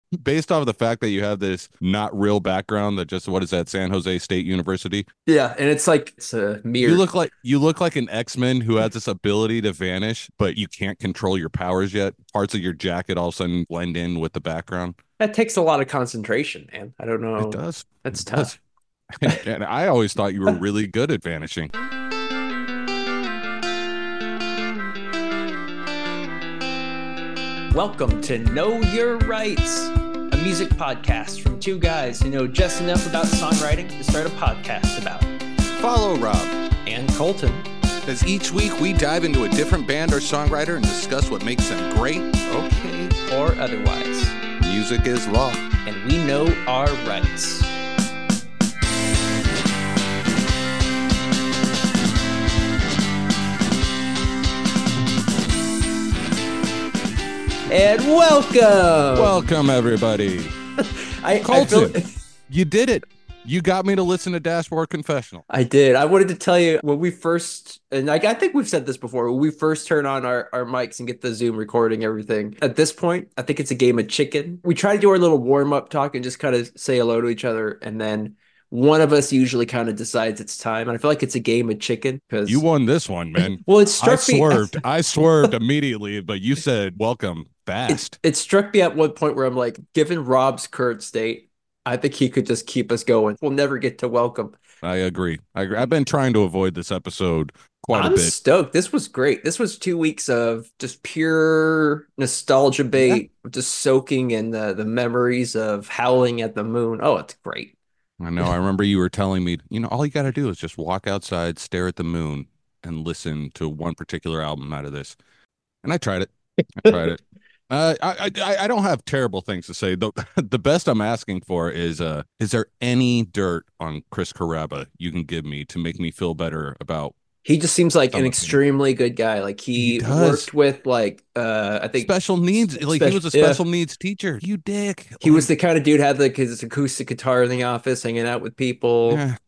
based off of the fact that you have this not real background that just what is that, San Jose State University? Yeah, and it's like it's a You mirror. look like you look like an X-Men who has this ability to vanish, but you can't control your powers yet. Parts of your jacket all of a sudden blend in with the background. That takes a lot of concentration, man. I don't It know. does. That's It does. tough. And I always thought you were really good at vanishing. Welcome to Know Your Rights, a music podcast from two guys who know just enough about songwriting to start a podcast about. Follow Rob And Colton. as each week we dive into a different band or songwriter and discuss what makes them great, okay, Or otherwise. music is law. And we know our rights. And welcome. Welcome, everybody. I feel Colton, you did it. You got me to listen to Dashboard Confessional. I did. I wanted to tell you when we first, and like I think we've said this before, when we first turn on our mics and get the Zoom recording everything. At this point, I think it's a game of chicken. We try to do our little warm up talk and just kind of say hello to each other, and then one of us usually kind of decides it's time. And I feel like it's a game of chicken You because, won this one, man. well, it I struck me. swerved. I swerved immediately, but you said welcome It fast. it struck me at one point where I'm like, given Rob's current state, I think he could just keep us going. We'll never get to welcome. I agree. I agree. I've been trying to avoid this episode quite a I'm bit. stoked. This was great. This was 2 weeks of just pure nostalgia Yeah. bait, just soaking in the memories of Howling at the Moon. Oh, it's great. I know. I remember you were telling me, all you got to do is just walk outside, stare at the moon, and listen to one particular album out of this. And I tried it. I tried it. I don't have terrible things to say. The best I'm asking for is there any dirt on Chris Carrabba you can give me to make me feel better about He just seems like an some of him? extremely good guy. Like He he does. worked with I think Special needs, like he special was a yeah. special needs teacher. You dick. He was Like, the kind of dude had like his acoustic guitar in the office, hanging out with people. yeah,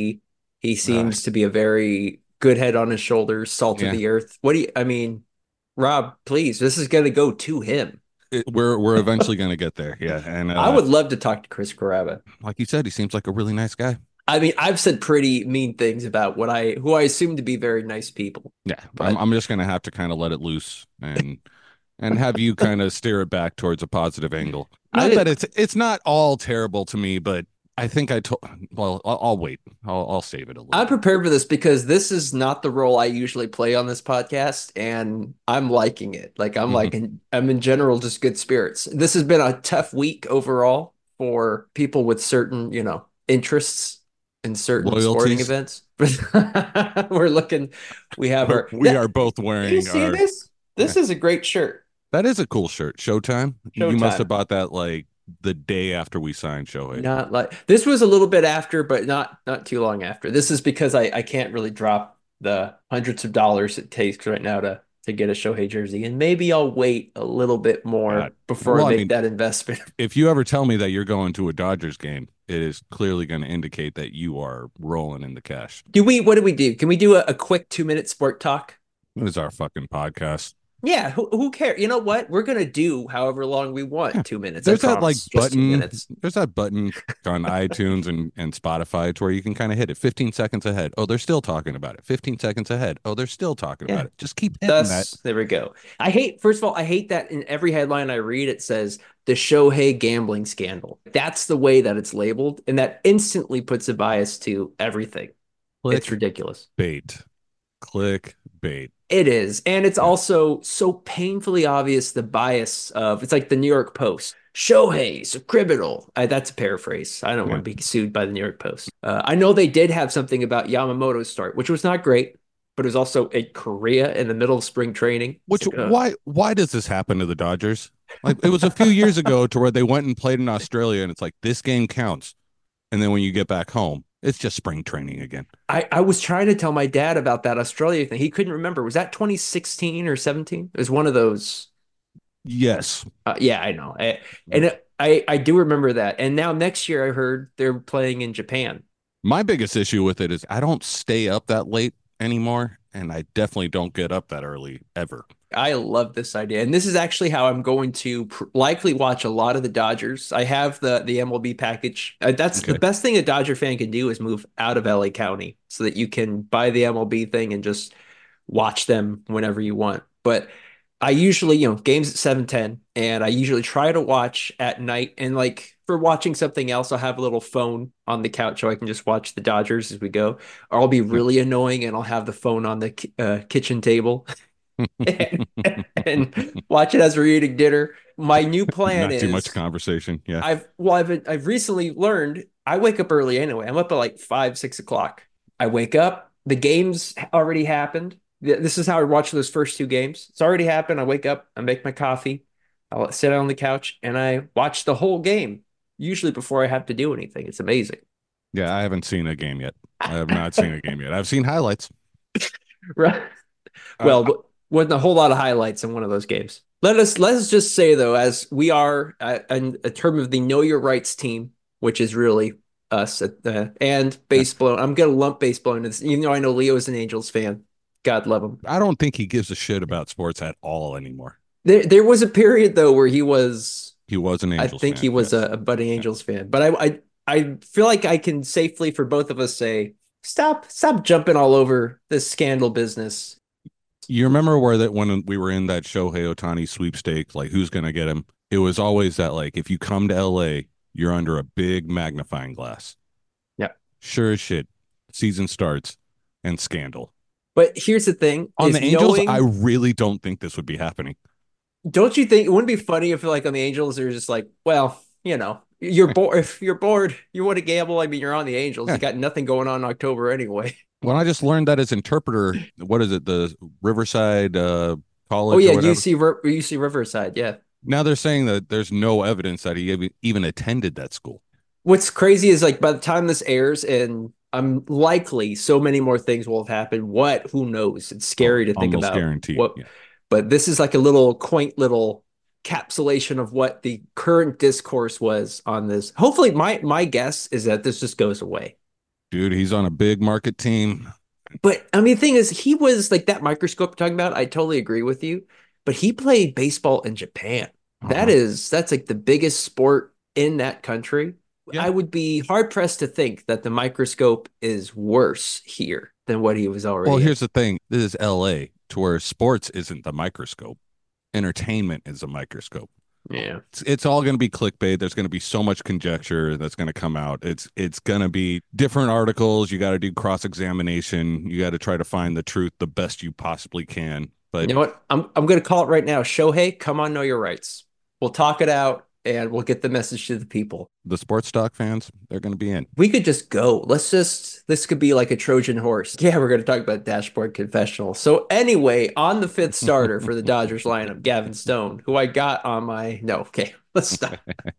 He uh, seems to be a very good head on his shoulders, salt of yeah. the earth. What do you I mean, Rob, please, this is gonna go to him. We're eventually gonna get there. Yeah, and I would love to talk to Chris Carrabba. like you said, he seems like a really nice guy. I mean, I've said pretty mean things about who I assume to be very nice people, Yeah, I'm but I'm just gonna have to kind of let it loose and have you kind of steer it back towards a positive angle. Not I that it's not all terrible to me, but I think I told. Well, I'll wait. I'll save it a little I'm bit. prepared for this because this is not the role I usually play on this podcast, and I'm liking it. Like Mhm. I'm in general just good spirits. This has been a tough week overall for people with certain, interests in certain sporting Loyalties. events. We're looking, we have our We are both do you wearing see our. this? Yeah, This is a great shirt. that is a cool shirt. Showtime. You must have Showtime. bought that like the day after we signed Shohei. Not like this was a little bit after, but not too long after. This is because I can't really drop the hundreds of dollars it takes right now to get a Shohei jersey, and maybe I'll wait a little bit God. more before I Well, I make mean, that investment. if you ever tell me that you're going to a Dodgers game, it is clearly going to indicate that you are rolling in the cash. Do we? What do we do? Can we do a quick 2 minute sport talk? This is our fucking podcast. Yeah, who cares? You know what? We're gonna do however long we Yeah. want. 2 minutes, I There's that like promise. Just two button. minutes. There's that button on iTunes and Spotify to where you can kind of hit it 15 seconds ahead. Oh, they're still talking about it. 15 seconds ahead. Oh, they're still talking Yeah. about it. Just keep hitting that. Thus, there we go. First of all, I hate that in every headline I read, it says the Shohei gambling scandal. That's the way that it's labeled, and that instantly puts a bias to everything. It's Click ridiculous. bait. Click bait. It is. And it's Yeah. also so painfully obvious the bias of it's like the New York Post. Shohei's a criminal. That's a paraphrase. I don't Yeah. want to be sued by the New York Post. I know they did have something about Yamamoto's start, which was not great, but it was also in Korea in the middle of spring training. It's Which like, why does this happen to the Dodgers? Like it was a few years ago to where they went and played in Australia and it's like this game counts. And then when you get back home, it's just spring training again. I was trying to tell my dad about that Australia thing. He couldn't remember. Was that 2016 or 17? It was one of those. Yes. Yeah, I know. I do remember that. And now next year, I heard they're playing in Japan. My biggest issue with it is I don't stay up that late anymore, and I definitely don't get up that early ever. I love this idea. And this is actually how I'm going to likely watch a lot of the Dodgers. I have the MLB package. That's the Okay. best thing a Dodger fan can do is move out of LA County so that you can buy the MLB thing and just watch them whenever you want. But I usually, games at 7:10, and I usually try to watch at night. And like for watching something else, I'll have a little phone on the couch so I can just watch the Dodgers as we go. Or I'll be really annoying and I'll have the phone on the kitchen table and, and watch it as we're eating dinner. My new plan Not too much is conversation. Yeah. I've recently learned I wake up early anyway. I'm up at like 5, 6 o'clock. I wake up, the game's already happened. This is how I watch those first two games. It's already happened. I wake up, I make my coffee, I'll sit on the couch, and I watch the whole game, usually before I have to do anything. It's amazing. Yeah, I haven't seen a game yet. I have not seen a game yet. I've seen highlights. Right. Uh, Well, wasn't a whole lot of highlights in one of those games. Let's just say though, as we are in a term of the Know Your Rights team, which is really us and baseball. I'm gonna lump baseball into this, even though I know Leo is an Angels fan. God love him. I don't think he gives a shit about sports at all anymore. There was a period though where He was an I Angels think fan. he was Yes. a budding Yeah. Angels fan. But I feel like I can safely for both of us say stop jumping all over this scandal business. You remember where that when we were in that Shohei Ohtani sweepstakes, like who's gonna get him? It was always that like if you come to LA, you're under a big magnifying glass. Yeah. Sure as shit. Season starts and scandal. But here's the thing On is the Angels, I knowing, really don't think this would be happening. don't you think it wouldn't be funny if like on the Angels they're just like, well, you're bored if you're bored, you want to gamble. I mean, you're on the Angels. Yeah. You got nothing going on in October anyway. When I just learned that as interpreter, what is it, the Riverside Oh College or yeah, whatever? UC Riverside, yeah. Now they're saying that there's no evidence that he even attended that school. What's crazy is like by the time this airs, and I'm likely so many more things will have happened. What? Who knows? It's Oh, scary to think almost about guaranteed. what, Yeah. but this is like a little quaint little capsulation of what the current discourse was on this. Hopefully, my guess is that this just goes away. Dude, he's on a big market team. But I mean, the thing is, he was like that microscope you're talking about. I totally agree with you. But he played baseball in Japan. Uh-huh. That's like the biggest sport in that country. Yeah. I would be hard pressed to think that the microscope is worse here than what he was Well, already in. here's the thing. This is LA, to where sports isn't the microscope. Entertainment is a microscope. Yeah. It's all going to be clickbait. There's going to be so much conjecture that's going to come out. It's going to be different articles. You got to do cross examination. You got to try to find the truth the best you possibly can. You But know what? I'm gonna call it right now. Shohei, come on, know your rights. We'll talk it out and we'll get the message to the people. the sports stock fans, they're going to be in. We could just go. This could be like a Trojan horse. Yeah, we're going to talk about Dashboard Confessional. So, anyway, on the fifth starter for the Dodgers lineup, Gavin Stone, who I got on my. No, okay, let's stop.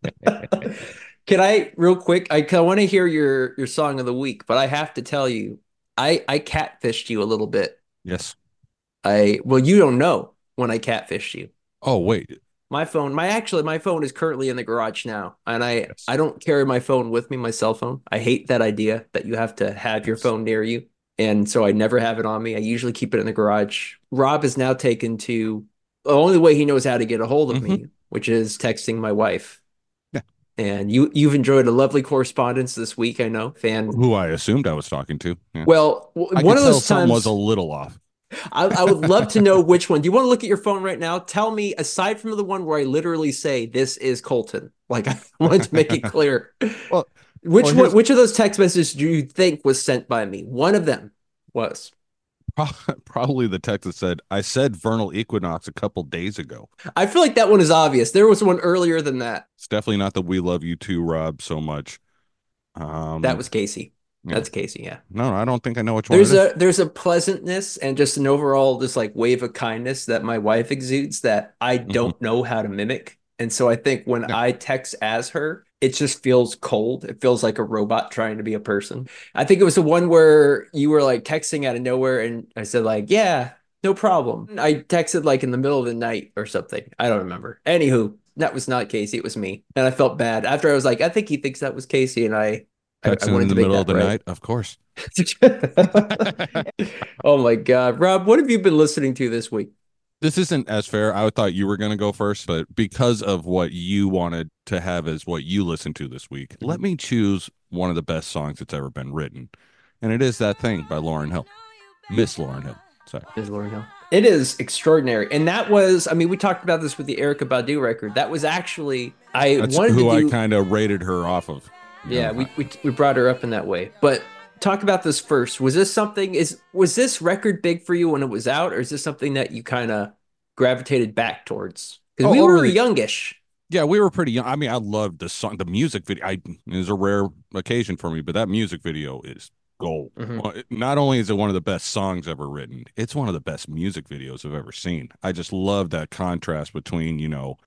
Can I, real quick? I want to hear your song of the week, but I have to tell you, I catfished you a little bit. Yes. Well, you don't know when I catfished you. Oh, wait. My phone is currently in the garage now, and Yes. I don't carry my phone with me, my cell phone. I hate that idea that you have to have your Yes. phone near you, and so I never have it on me. I usually keep it in the garage. Rob is now taken to the only way he knows how to get a hold of Hmm. me, which is texting my wife. Yeah. And you've enjoyed a lovely correspondence this week, I know, fan. Who I assumed I was talking to. Yeah. Well, I one could of tell those something was a times. little off. I would love to know which one. Do you want to look at your phone right now? Tell me, aside from the one where I literally say this is Colton, like I wanted to make it clear. Well, well, here's Which of those text messages do you think was sent by me? One of them was. probably the text that said, I said vernal equinox a couple days ago. I feel like that one is obvious. There was one earlier than that. It's definitely not the we love you too, Rob, so much. That was Casey. Yeah. That's Casey, yeah. No, I don't think I know which one it is. There's a pleasantness and just an overall just like wave of kindness that my wife exudes that I Mhm. don't know how to mimic. And so I think when Yeah. I text as her, it just feels cold. It feels like a robot trying to be a person. I think it was the one where you were like texting out of nowhere and I said like, yeah, no problem. I texted like in the middle of the night or something. I don't remember. Anywho, that was not Casey. It was me. And I felt bad after I was like, I think he thinks that was Casey. And I Texting in wanted the to make middle of that the right. night, of course. Oh my God. Rob, what have you been listening to this week? this isn't as fair. I thought you were going to go first, but because of what you wanted to have as what you listened to this week, let Mhm. me choose one of the best songs that's ever been written. And it is That Thing by Lauryn Hill. Miss Lauryn Hill. Sorry. Is Lauryn Hill. It is extraordinary. And that was, I mean, we talked about this with the Erica Badu record. That was actually, I That's wanted to who I do, kind of rated her off of. You yeah, know, we brought her up in that way. But talk about this first. Was this something, was this record big for you when it was out, or is this something that you kind of gravitated back towards? Because we over were the youngish. Yeah, we were pretty young. I mean, I loved the song, the music video. It was a rare occasion for me, but that music video is gold. Hmm. Well, not only is it one of the best songs ever written, it's one of the best music videos I've ever seen. I just love that contrast between,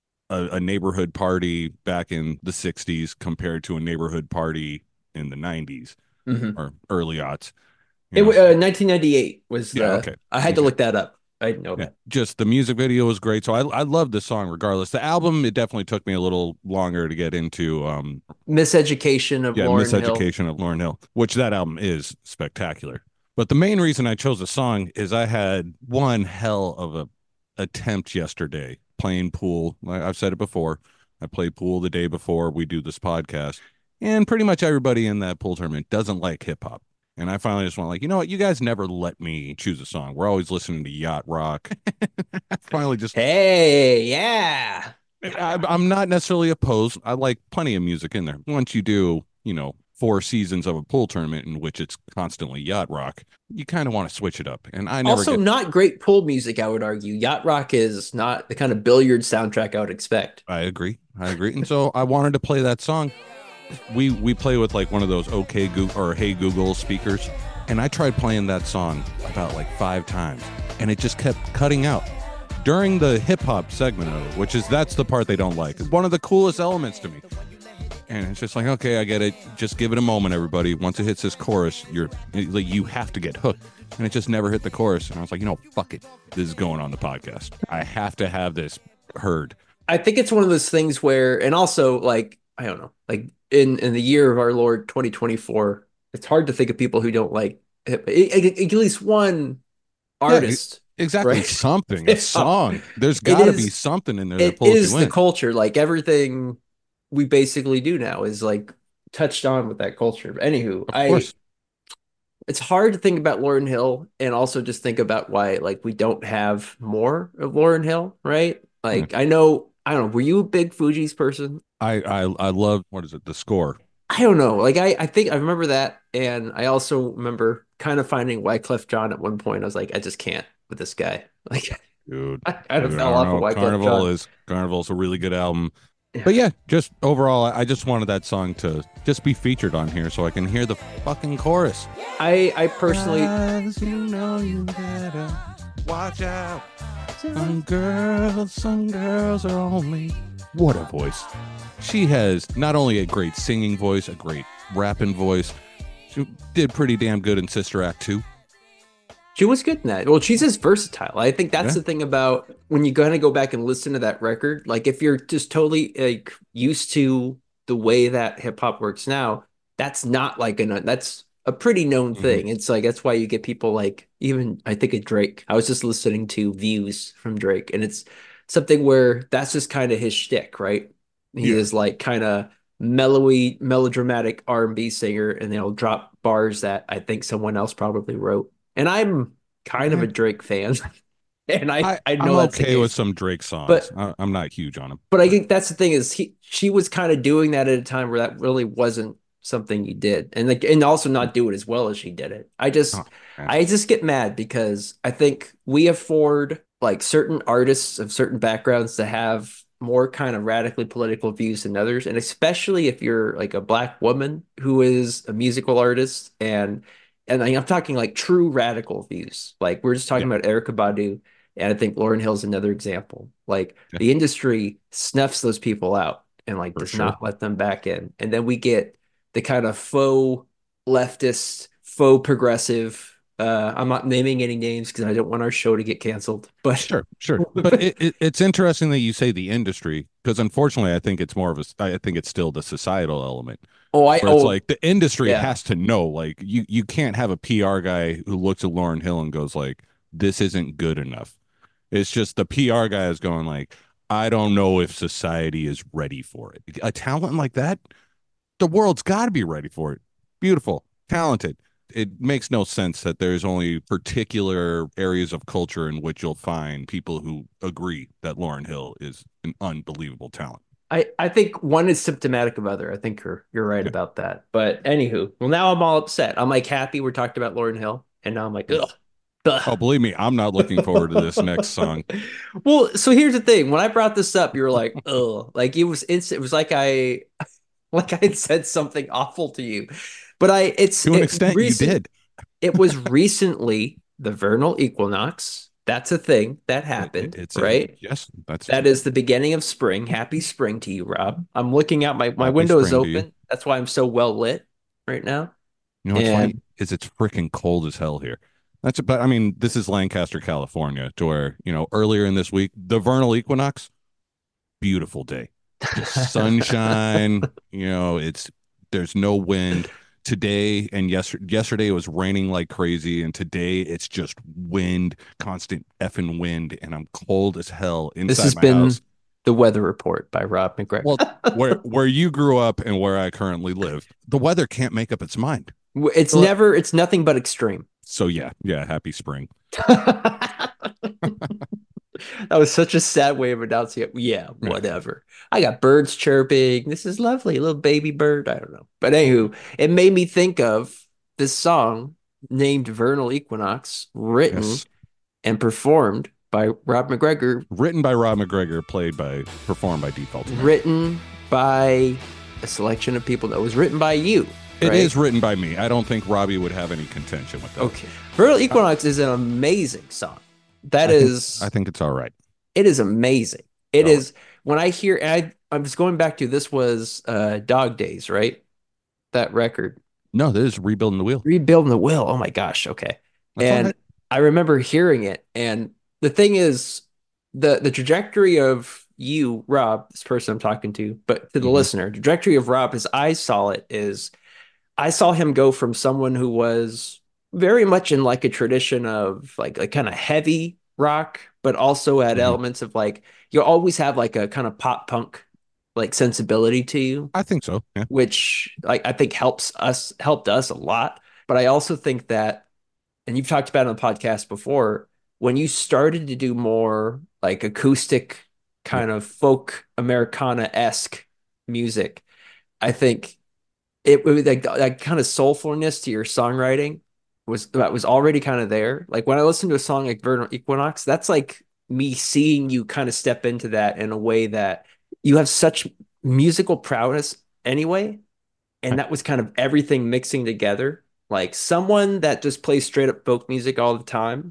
a neighborhood party back in the 60s compared to a neighborhood party in the 90s Hmm. or early aughts, you It know. 1998 was Yeah, the, okay. I had to Okay. look that up. I didn't know Yeah, that. just the music video was great. So I love the song regardless. The album, it definitely took me a little longer to get into. Miseducation of Yeah, Lauryn Hill. Miseducation of Lauryn Hill, which that album is spectacular. But the main reason I chose a song is I had one hell of a attempt yesterday playing pool. I've said it before. I played pool the day before we do this podcast, and pretty much everybody in that pool tournament doesn't like hip hop. And I finally just went like, you know what? You guys never let me choose a song. We're always listening to yacht rock. I finally just Hey, yeah. I'm not necessarily opposed. I like plenty of music in there. Once you do, 4 seasons of a pool tournament in which it's constantly yacht rock, you kind of want to switch it up. And I never Also, get. not great pool music, I would argue. Yacht Rock is not the kind of billiard soundtrack I would expect. I agree. I agree. And so I wanted to play that song. We play with like one of those OK Google or Hey Google speakers, and I tried playing that song about like 5 times, and it just kept cutting out during the hip hop segment of it, which is that's the part they don't like. One of the coolest elements to me. And it's just like, okay, I get it. Just give it a moment, everybody. Once it hits this chorus, you have to get hooked. And it just never hit the chorus. And I was like, fuck it. This is going on the podcast. I have to have this heard. I think it's one of those things where, and also like, I don't know, like in the year of our Lord 2024, it's hard to think of people who don't like at least one Yeah, artist, exactly. right? Something, a Hip hop. song. There's It got to be is something in there that it pulls is you the in. culture. Like everything we basically do now is like touched on with that culture. But anywho, Of I course. it's hard to think about Lauryn Hill and also just think about why like we don't have more of Lauryn Hill, right? Yeah. Like I don't know, were you a big Fugees person? I love, what is it? The score. I don't know. Like I think I remember that, and I also remember kind of finding Wyclef Jean at one point. I was like, I just can't with this guy. Like Dude. I kind of Dude, I fell don't off of know. Wyclef Jean. Carnival's a really good album. Yeah. But yeah, just overall, I just wanted that song to just be featured on here so I can hear the fucking chorus. I personally Guys, you better watch out. Some girls are only. What a voice. She has not only a great singing voice, a great rapping voice. She did pretty damn good in Sister Act 2. She was good in that. Well, she's just versatile. I think that's Yeah. the thing about when you kind of go back and listen to that record. Like if you're just totally like used to the way that hip hop works now, that's not like that's a pretty known Mhm. thing. It's like that's why you get people like even I think of Drake. I was just listening to Views from Drake, and it's something where that's just kind of his shtick, right? He Yeah. is like kind of mellowy, melodramatic R&B singer, and they'll drop bars that I think someone else probably wrote. And I'm kind of Yeah. a Drake fan, and I know I'm that's the okay with case. some Drake songs. But I'm not huge on him, but I but think that's the thing is she was kind of doing that at a time where that really wasn't something you did, and like and also not do it as well as she did it. oh, man. I just get mad because I think we afford like certain artists of certain backgrounds to have more kind of radically political views than others, and especially if you're like a black woman who is a musical artist and I'm talking like true radical views. Like we're just talking Yeah, about Erica Badu, and I think Lauryn Hill's another example. Like yeah, the industry snuffs those people out and like for does sure. not let them back in. And then we get the kind of faux leftist, faux progressive. I'm not naming any names because I don't want our show to get canceled. But Sure, sure. But it's interesting that you say the industry because unfortunately, I think it's still the societal element where it's oh like the industry yeah. has to know. Like you can't have a PR guy who looks at Lauryn Hill and goes like, "This isn't good enough." It's just the PR guy is going like, I don't know if society is ready for it. A talent like that, the world's got to be ready for it. Beautiful, talented. It makes no sense that there's only particular areas of culture in which you'll find people who agree that Lauryn Hill is an unbelievable talent. I think one is symptomatic of other. I think you're right Yeah. about that. But anywho, well, now I'm all upset. I'm like happy we're talking about Lauryn Hill, and now I'm like, ugh. Oh, Ugh. believe me, I'm not looking forward to this next song. Well, so here's the thing. When I brought this up, you were like, "Oh," like it was instant. It was like like I had said something awful to you. But To an extent, you did. it was recently the vernal equinox. That's a thing that happened, It's a right? yes, that's That is the beginning of spring. Happy spring to you, Rob. I'm looking out, my happy window is spring to you. open. That's why I'm so well lit right now. You know what's funny And is it's freaking cold as hell here. But I mean, this is Lancaster, California, to where, earlier in this week, the vernal equinox, beautiful day. Just sunshine, there's no wind. Today and yesterday it was raining like crazy, and today it's just wind, constant effing wind, and I'm cold as hell this inside has my house. been the weather report by Rob McGregor. Well, where you grew up and where I currently live, the weather can't make up its mind. So, It's nothing but extreme. so yeah, yeah, happy spring. That was such a sad way of announcing it. Yeah, Yeah. whatever. I got birds chirping. This is lovely, little baby bird. I don't know. But anywho, it made me think of this song named Vernal Equinox, written Yes. and performed by Rob McGregor, Written by Rob McGregor, performed by Default America. written by a selection of people that was written by you. It Right? is written by me. I don't think Robbie would have any contention with that. Okay. Vernal Equinox is an amazing song. That I think is, I think it's all right. it is amazing. It All right. is when I hear, I was going back to this was Dog Days, right? That record. No, this is rebuilding the wheel. Rebuilding the Will. Oh my gosh. Okay. That's all And right. I remember hearing it. And the thing is, the trajectory of you, Rob, this person I'm talking to, but to the Mhm. listener, trajectory of Rob, as I saw it, is I saw him go from someone who was very much in like a tradition of like kind of heavy rock, but also had Mhm. elements of like you always have like a kind of pop punk like sensibility to you, I think so. Yeah. which like I think helped us a lot. But I also think that, and you've talked about it on the podcast before, when you started to do more like acoustic Yeah. kind of folk Americana-esque music, I think it was like that kind of soulfulness to your songwriting was already kind of there. Like when I listen to a song like Vernal Equinox, that's like me seeing you kind of step into that in a way that you have such musical prowess anyway, and I, that was kind of everything mixing together. Like someone that just plays straight up folk music all the time.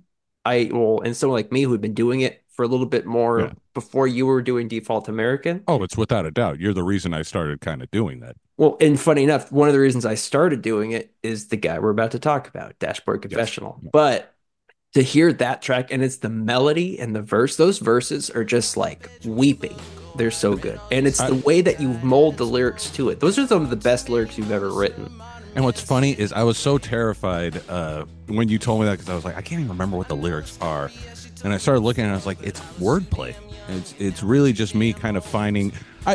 And someone like me who had been doing it for a little bit yeah. more before you were doing Default American. Oh, it's without a doubt. You're the reason I started kind of doing that. Well, and funny enough, one of the reasons I started doing it is the guy we're about to talk about, Dashboard Yes. Confessional. Yeah. But to hear that track and it's the melody and the verse, those verses are just like weeping. They're so good. And it's I, the way that you mold the lyrics to it. Those are some of the best lyrics you've ever written. and what's funny is I was so terrified when you told me that because I was like, I can't even remember what the lyrics are. And I started looking and I was like, it's wordplay. It's really just me kind of finding.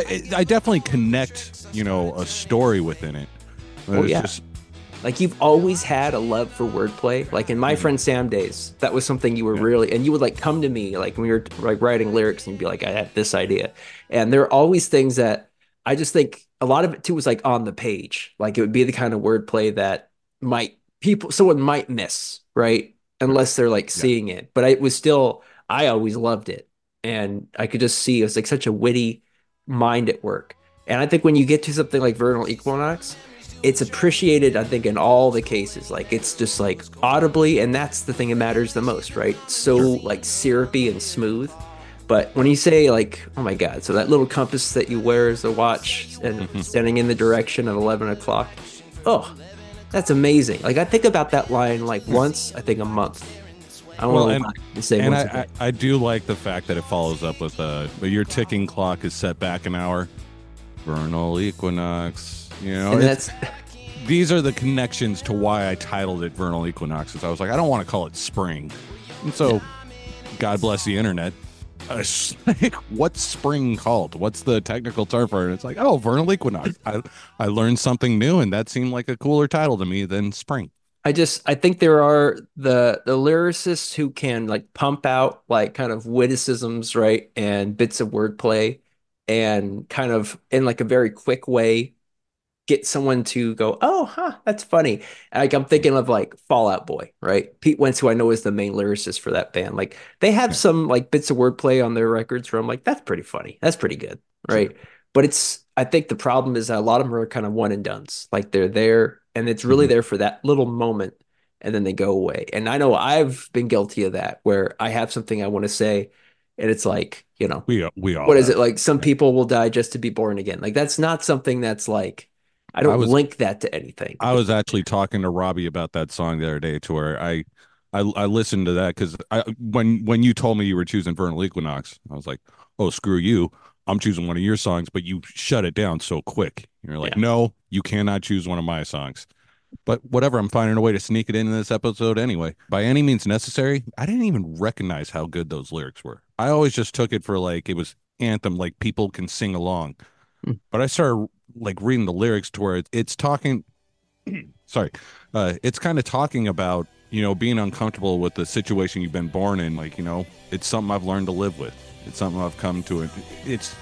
I definitely connect, a story within it. But Oh, it's yeah. just Like you've always had a love for wordplay. Like in my friend Sam days, that was something you were yeah, really, and you would like come to me like when we were like writing lyrics and you'd be like, I had this idea. And there are always things that I just think a lot of it too was like on the page. Like it would be the kind of wordplay that someone might miss, right? Unless they're like yeah. seeing it. But I always loved it. And I could just see it was like such a witty mind at work. And I think when you get to something like Vernal Equinox, it's appreciated, I think, in all the cases. Like it's just like audibly, and that's the thing that matters the most, right? So Sure. like syrupy and smooth. But when you say like, oh my God, so that little compass that you wear as a watch and Mhm. standing in the direction of 11 o'clock, oh, that's amazing. Like I think about that line like once, I think a month. I don't Well, know and why you say and once a I, day. I I do like the fact that it follows up with but your ticking clock is set back an hour. Vernal equinox. And It's that's these are the connections to why I titled it Vernal Equinoxes. I was like, I don't want to call it spring. And so God bless the internet. Like, what's spring called? What's the technical term for it? And it's like, oh, vernal equinox. I learned something new, and that seemed like a cooler title to me than spring. I think there are the lyricists who can like pump out like kind of witticisms, right? And bits of wordplay and kind of in like a very quick way get someone to go, oh, huh, that's funny. Like I'm thinking of like Fall Out Boy, right? Pete Wentz, who I know is the main lyricist for that band. Like they have Yeah, some like bits of wordplay on their records where I'm like, that's pretty funny. That's pretty good, sure. right? But I think the problem is that a lot of them are kind of one and dones. Like they're there and it's really Hmm. there for that little moment and then they go away. And I know I've been guilty of that where I have something I want to say and it's like, We all what is it have. like? Some Yeah. people will die just to be born again. Like that's not something that's like I I don't was link that to anything. I was actually talking to Robbie about that song the other day, to where I listened to that because I when you told me you were choosing Vernal Equinox, I was like, oh, screw you. I'm choosing one of your songs, but you shut it down so quick. You're like, Yeah. no, you cannot choose one of my songs. But whatever, I'm finding a way to sneak it into this episode anyway. By any means necessary, I didn't even recognize how good those lyrics were. I always just took it for like it was anthem, like people can sing along. Mm. But I started like reading the lyrics to where it's talking, sorry, it's kind of talking about, being uncomfortable with the situation you've been born in. Like, it's something I've learned to live with. It's something I've come to. It's,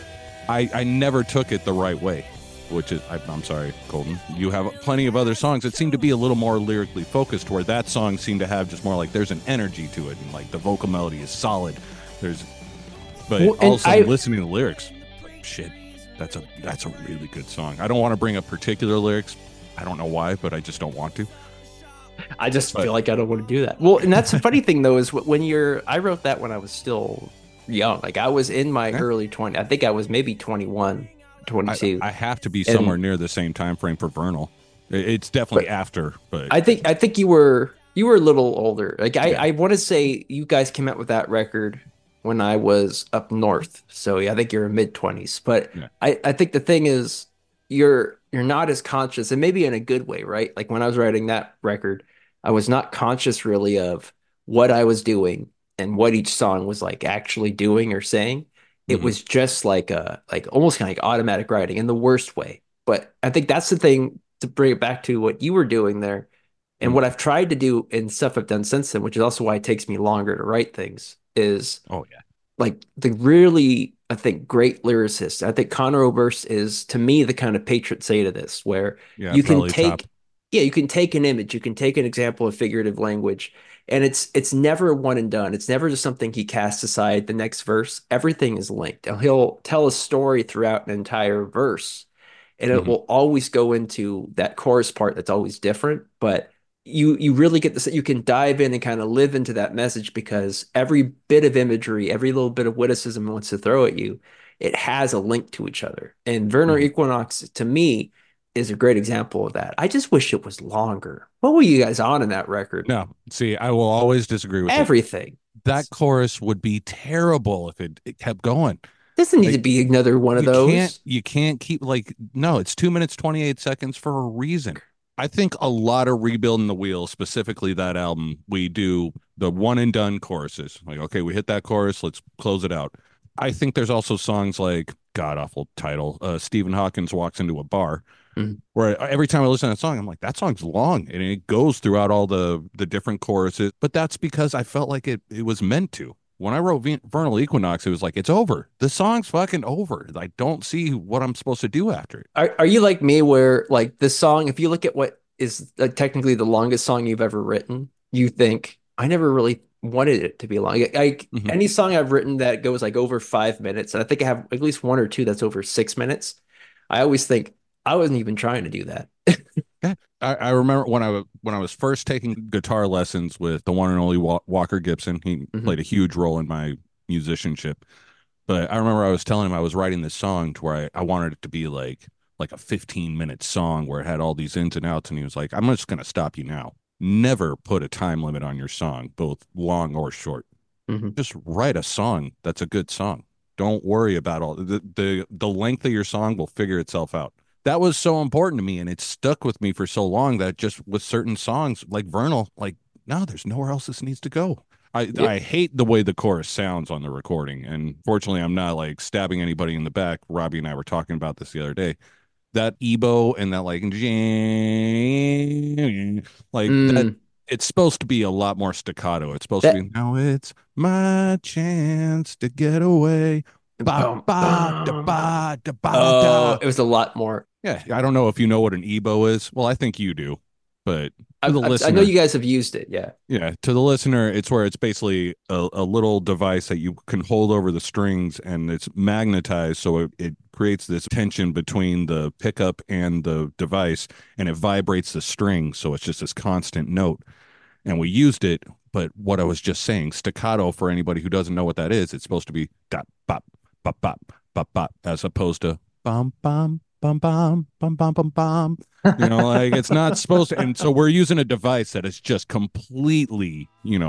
I never took it the right way, which is, I'm sorry, Colton. You have plenty of other songs that seem to be a little more lyrically focused, where that song seemed to have just more like there's an energy to it, and like the vocal melody is solid. There's, but Well, all and of a sudden, listening to the lyrics, shit, that's a really good song. I don't want to bring up particular lyrics. I don't know why, but I just don't want to. I just But feel like I don't want to do that. Well, and that's the funny thing though is when I wrote that when I was still young. Like I was in my yeah, early 20s. I think I was maybe 21, I 22. I have to be somewhere And near the same time frame for Vernal. It's definitely but after, but I think you were a little older. Like I yeah, I want to say you guys came out with that record when I was up north. So yeah, I think you're mid 20s. But yeah. I think the thing is you're not as conscious and maybe in a good way, right? Like when I was writing that record, I was not conscious really of what I was doing and what each song was like actually doing or saying. It Hmm. was just like almost kind of like automatic writing in the worst way. But I think that's the thing to bring it back to what you were doing there and what Hmm. I've tried to do in stuff I've done since then, which is also why it takes me longer to write things, is Oh yeah, like the really, I think, great lyricist. I think Conor Oberst is, to me, the kind of patron saint of this, where yeah, you can probably top. take, yeah, you can take an image, you can take an example of figurative language, and it's never one and done. It's never just something he casts aside the next verse. Everything is linked. And he'll tell a story throughout an entire verse, and it Hmm. will always go into that chorus part that's always different, but you really get this you can dive in and kind of live into that message because every bit of imagery, every little bit of witticism it wants to throw at you, it has a link to each other. And Werner Hmm. Equinox to me is a great example of that. I just wish it was longer. What were you guys on in that record? No, see, I will always disagree with you. Everything. That chorus would be terrible if it kept going. Doesn't need to Like, be another one of those. you can't keep like, no, it's 2 minutes 28 seconds for a reason. I think a lot of rebuilding the wheel, specifically that album, we do the one and done choruses. Like, okay, we hit that chorus, let's close it out. I think there's also songs like god awful title, Stephen Hawkins walks into a bar, Mhm. where every time I listen to that song, I'm like, that song's long, and it goes throughout all the different choruses. But that's because I felt like it was meant to. When I wrote Vernal Equinox, it was like, it's over. The song's fucking over. I don't see what I'm supposed to do after it. Are you like me where like this song, if you look at what is technically the longest song you've ever written, you think I never really wanted it to be long. Mhm. Any song I've written that goes like over 5 minutes, and I think I have at least one or two that's over 6 minutes. I always think I wasn't even trying to do that. Yeah. I remember when I was first taking guitar lessons with the one and only Walker Gibson. He Mhm. played a huge role in my musicianship. But I remember I was telling him I was writing this song to where I wanted it to be like a 15-minute song where it had all these ins and outs, and he was like, I'm just gonna stop you now. Never put a time limit on your song, both long or short. Mhm. Just write a song that's a good song. Don't worry about all the length of your song will figure itself out. That was so important to me, and it stuck with me for so long that just with certain songs like Vernal, like, no, there's nowhere else this needs to go. I hate the way the chorus sounds on the recording, and fortunately, I'm not like stabbing anybody in the back. Robbie and I were talking about this the other day. That ebo and that like that, Mm, it's supposed to be a lot more staccato. It's supposed to that be now it's my chance to get away. Ba bum, ba da bum. ba da ba Oh, da. it was a lot more. Yeah, I don't know if you know what an ebo is. Well, I think you do, but to the I know listener, you guys have used it. Yeah. yeah, to the listener, it's where it's basically a little device that you can hold over the strings and it's magnetized. So it creates this tension between the pickup and the device and it vibrates the string. So it's just this constant note. And we used it. But what I was just saying, staccato for anybody who doesn't know what that is, it's supposed to be dot, bop, bop, bop, bop, bop, as opposed to bum, bum, bum, bum, bum, bum, bum, bum. Like it's not supposed to. And so we're using a device that is just completely,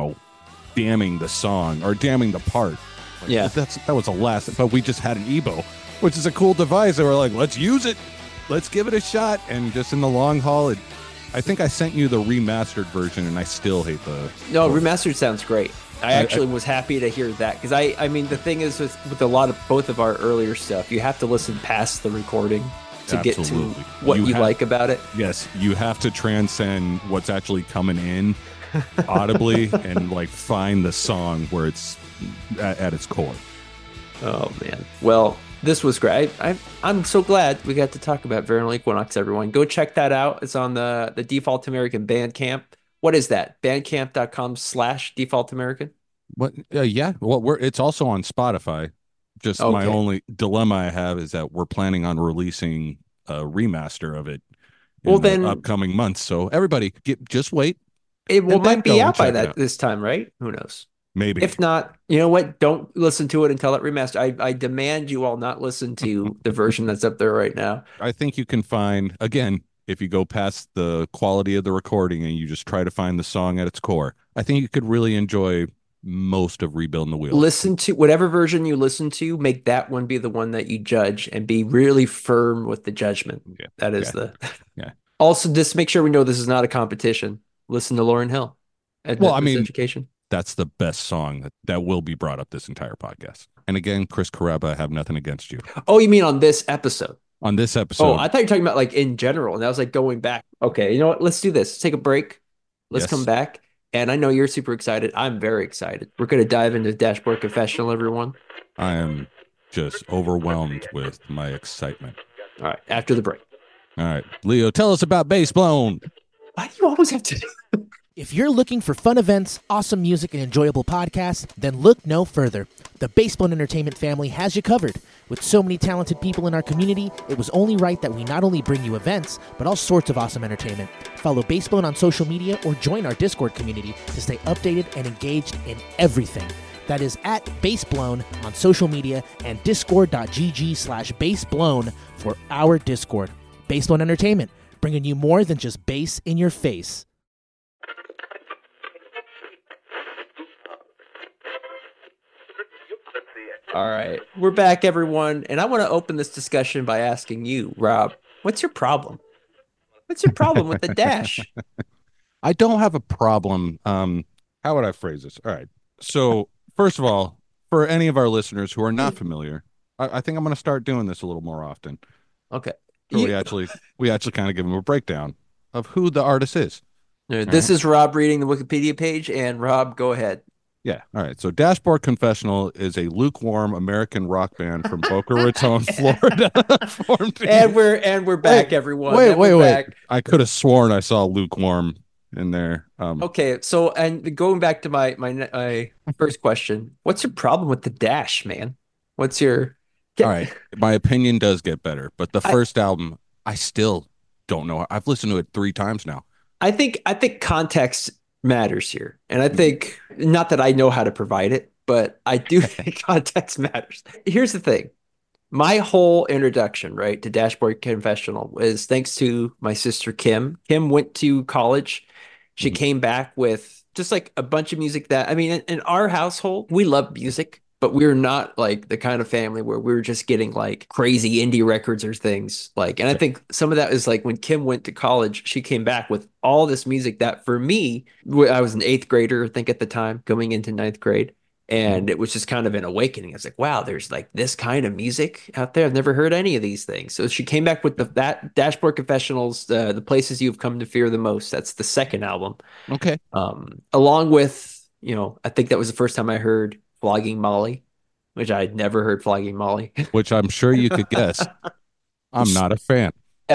damning the song or damning the part. Like, Yeah. that was the last. But we just had an Ebo, which is a cool device. And we're like, let's use it, let's give it a shot. And just in the long haul, I think I sent you the remastered version, and I still hate the. No, remastered sounds great. I actually was happy to hear that because I mean, the thing is with a lot of both of our earlier stuff, you have to listen past the recording to get to Absolutely. what you like about it. Yes, you have to transcend what's actually coming in audibly and like find the song where it's at its core. Oh man. Well, this was great. I'm so glad we got to talk about Vernal Equinox, everyone. Go check that out. It's on the Default American Bandcamp. What is that? Bandcamp.com/Default American? What? Yeah. Well, it's also on Spotify. Just my Okay. only dilemma I have is that we're planning on releasing a remaster of it Well in the then upcoming months. So everybody, just wait it and then might be go and out by check it that out. this time, right? Who knows? Maybe. If not, you know what? Don't listen to it until it remastered. I demand you all not listen to the version that's up there right now. I think you can find, again, if you go past the quality of the recording and you just try to find the song at its core, I think you could really enjoy most of Rebuilding the Wheel. Listen to whatever version you listen to, make that one be the one that you judge and be really firm with the judgment. Yeah. That is Yeah. the Yeah. also just make sure we know this is not a competition. Listen to Lauryn Hill. Well, I This mean, education. that's the best song that will be brought up this entire podcast. And again, Chris Caraba, I have nothing against you. Oh, you mean on this episode? On this Oh, episode, I thought you were talking about like in general, and I was like going back. Okay, you know what? Let's do this. Let's take a break. Let's come yes, back. And I know you're super excited. I'm very excited. We're going to dive into Dashboard Confessional, everyone. I am just overwhelmed with my excitement. All right, after the break. All right, Leo, tell us about Bass Blown. Why do you always have to? If you're looking for fun events, awesome music, and enjoyable podcasts, then look no further. The Baseblown Entertainment family has you covered. With so many talented people in our community, it was only right that we not only bring you events, but all sorts of awesome entertainment. Follow Baseblown on social media or join our Discord community to stay updated and engaged in everything. That is at Baseblown on social media and discord.gg/Baseblown for our Discord. Baseblown Entertainment, bringing you more than just bass in your face. All right, we're back, everyone. And I want to open this discussion by asking you, Rob, what's your problem? What's your problem with the Dash? I don't have a problem. How would I phrase this? All right. So, first of all, for any of our listeners who are not familiar, I think I'm going to start doing this a little more often. Okay. So we actually kind of give them a breakdown of who the artist is. This is Rob reading the Wikipedia page, and Rob, go ahead. Yeah. All right. So Dashboard Confessional is a lukewarm American rock band from Boca Raton, Florida. And we're back, everyone. Wait. Back. I could have sworn I saw lukewarm in there. Okay, so and going back to my first question, what's your problem with the Dash, man? What's your All right. My opinion does get better, but the I- first album, I still don't know. I've listened to it 3 times now. I think context matters here. And I think not that I know how to provide it, but I do think context matters. Here's the thing. My whole introduction, right, to Dashboard Confessional was thanks to my sister Kim. Kim went to college. She Mhm. came back with just like a bunch of music that, I mean, in our household, we love music, but we're not like the kind of family where we're just getting like crazy indie records or things. Like, and I think some of that is like when Kim went to college, she came back with all this music that for me, I was an eighth grader, I think at the time, going into ninth grade. And it was just kind of an awakening. I was like, wow, there's like this kind of music out there. I've never heard any of these things. So she came back with that Dashboard Confessionals, the places you've come to fear the most. That's the second album. Okay. Along with, I think that was the first time I heard Flogging Molly, which I had never heard Flogging Molly. Which I'm sure you could guess. I'm not a fan.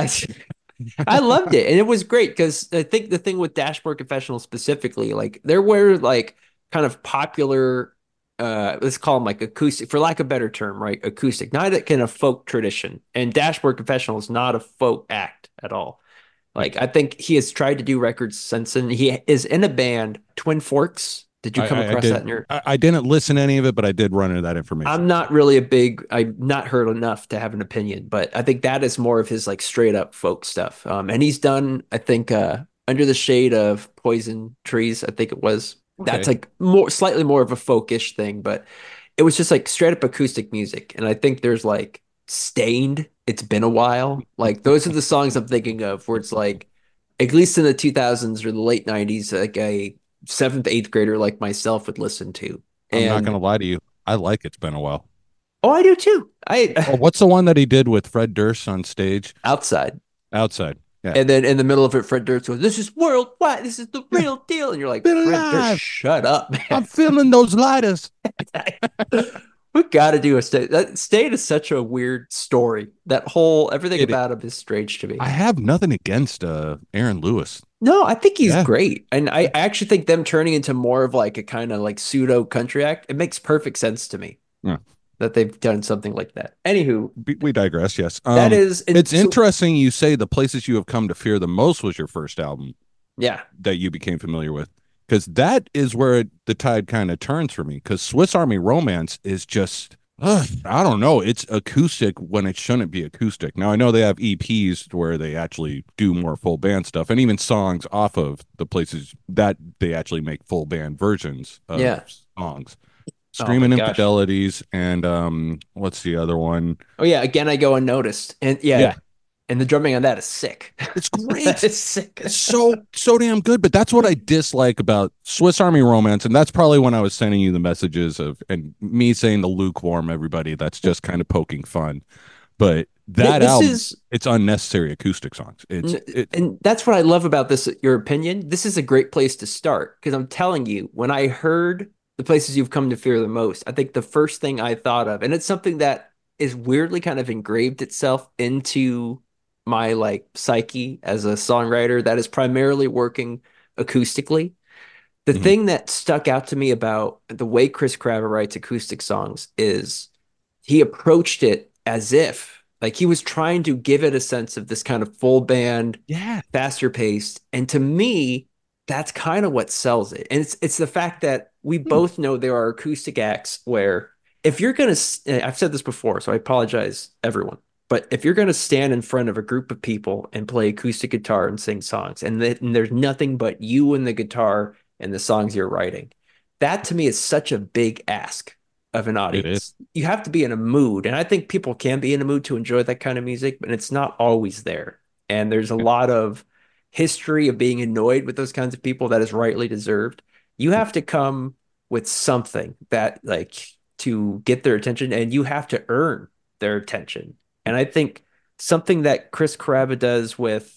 I loved it. And it was great because I think the thing with Dashboard Confessional specifically, like there were like kind of popular, let's call them like acoustic, for lack of a better term, right? Acoustic, not that kind of folk tradition. And Dashboard Confessional is not a folk act at all. Like I think he has tried to do records since, and he is in a band, Twin Forks. Did you come across that in your? I didn't listen to any of it, but I did run into that information. I'm not really I've not heard enough to have an opinion, but I think that is more of his like straight up folk stuff. And he's done, I think, Under the Shade of Poison Trees, I think it was. Okay. That's like slightly more of a folkish thing, but it was just like straight up acoustic music. And I think there's like Stained, It's Been a While. Like those are the songs I'm thinking of where it's like, at least in the 2000s or the late 90s, like a seventh, eighth grader like myself would listen to. I'm not going to lie to you. I like It's Been a While. Oh, I do too. What's the one that he did with Fred Durst on stage? Outside. Yeah. And then in the middle of it, Fred Durst goes, "This is worldwide. This is the real deal." And you're like, Fred Durst, shut up, man. I'm feeling those lighters. We got to do a Stade. That Stade is such a weird story. Everything about him is strange to me. I have nothing against Aaron Lewis. No, I think he's great. And I actually think them turning into more of like a kind of like pseudo country act, it makes perfect sense to me. Yeah. That they've done something like that. Anywho, we digress. Yes, it's interesting. You say The Places You Have Come to Fear the Most was your first album. Yeah, that you became familiar with, because that is where the tide kind of turns for me. Because Swiss Army Romance is just, I don't know. It's acoustic when it shouldn't be acoustic. Now I know they have EPs where they actually do more full band stuff, and even songs off of The Places that they actually make full band versions of songs. Screaming Infidelities and what's the other one? Oh yeah, Again I Go Unnoticed. And and the drumming on that is sick. It's great. It's sick. It's so damn good. But that's what I dislike about Swiss Army Romance, and that's probably when I was sending you the messages and me saying the lukewarm everybody. That's just kind of poking fun. But that album, it's unnecessary acoustic songs. And that's what I love about this. Your opinion. This is a great place to start because I'm telling you, when I heard The Places You've Come to Fear the Most, I think the first thing I thought of, and it's something that is weirdly kind of engraved itself into my like psyche as a songwriter that is primarily working acoustically. The thing that stuck out to me about the way Chris Crava writes acoustic songs is he approached it as if like he was trying to give it a sense of this kind of full band, faster paced. And to me, that's kind of what sells it. And it's the fact that we both know there are acoustic acts where if you're going to, I've said this before, so I apologize, everyone. But if you're going to stand in front of a group of people and play acoustic guitar and sing songs, and there's nothing but you and the guitar and the songs you're writing, that to me is such a big ask of an audience. You have to be in a mood. And I think people can be in a mood to enjoy that kind of music, but it's not always there. And there's a lot of history of being annoyed with those kinds of people that is rightly deserved. You have to come with something that like to get their attention, and you have to earn their attention. And I think something that Chris Carava does with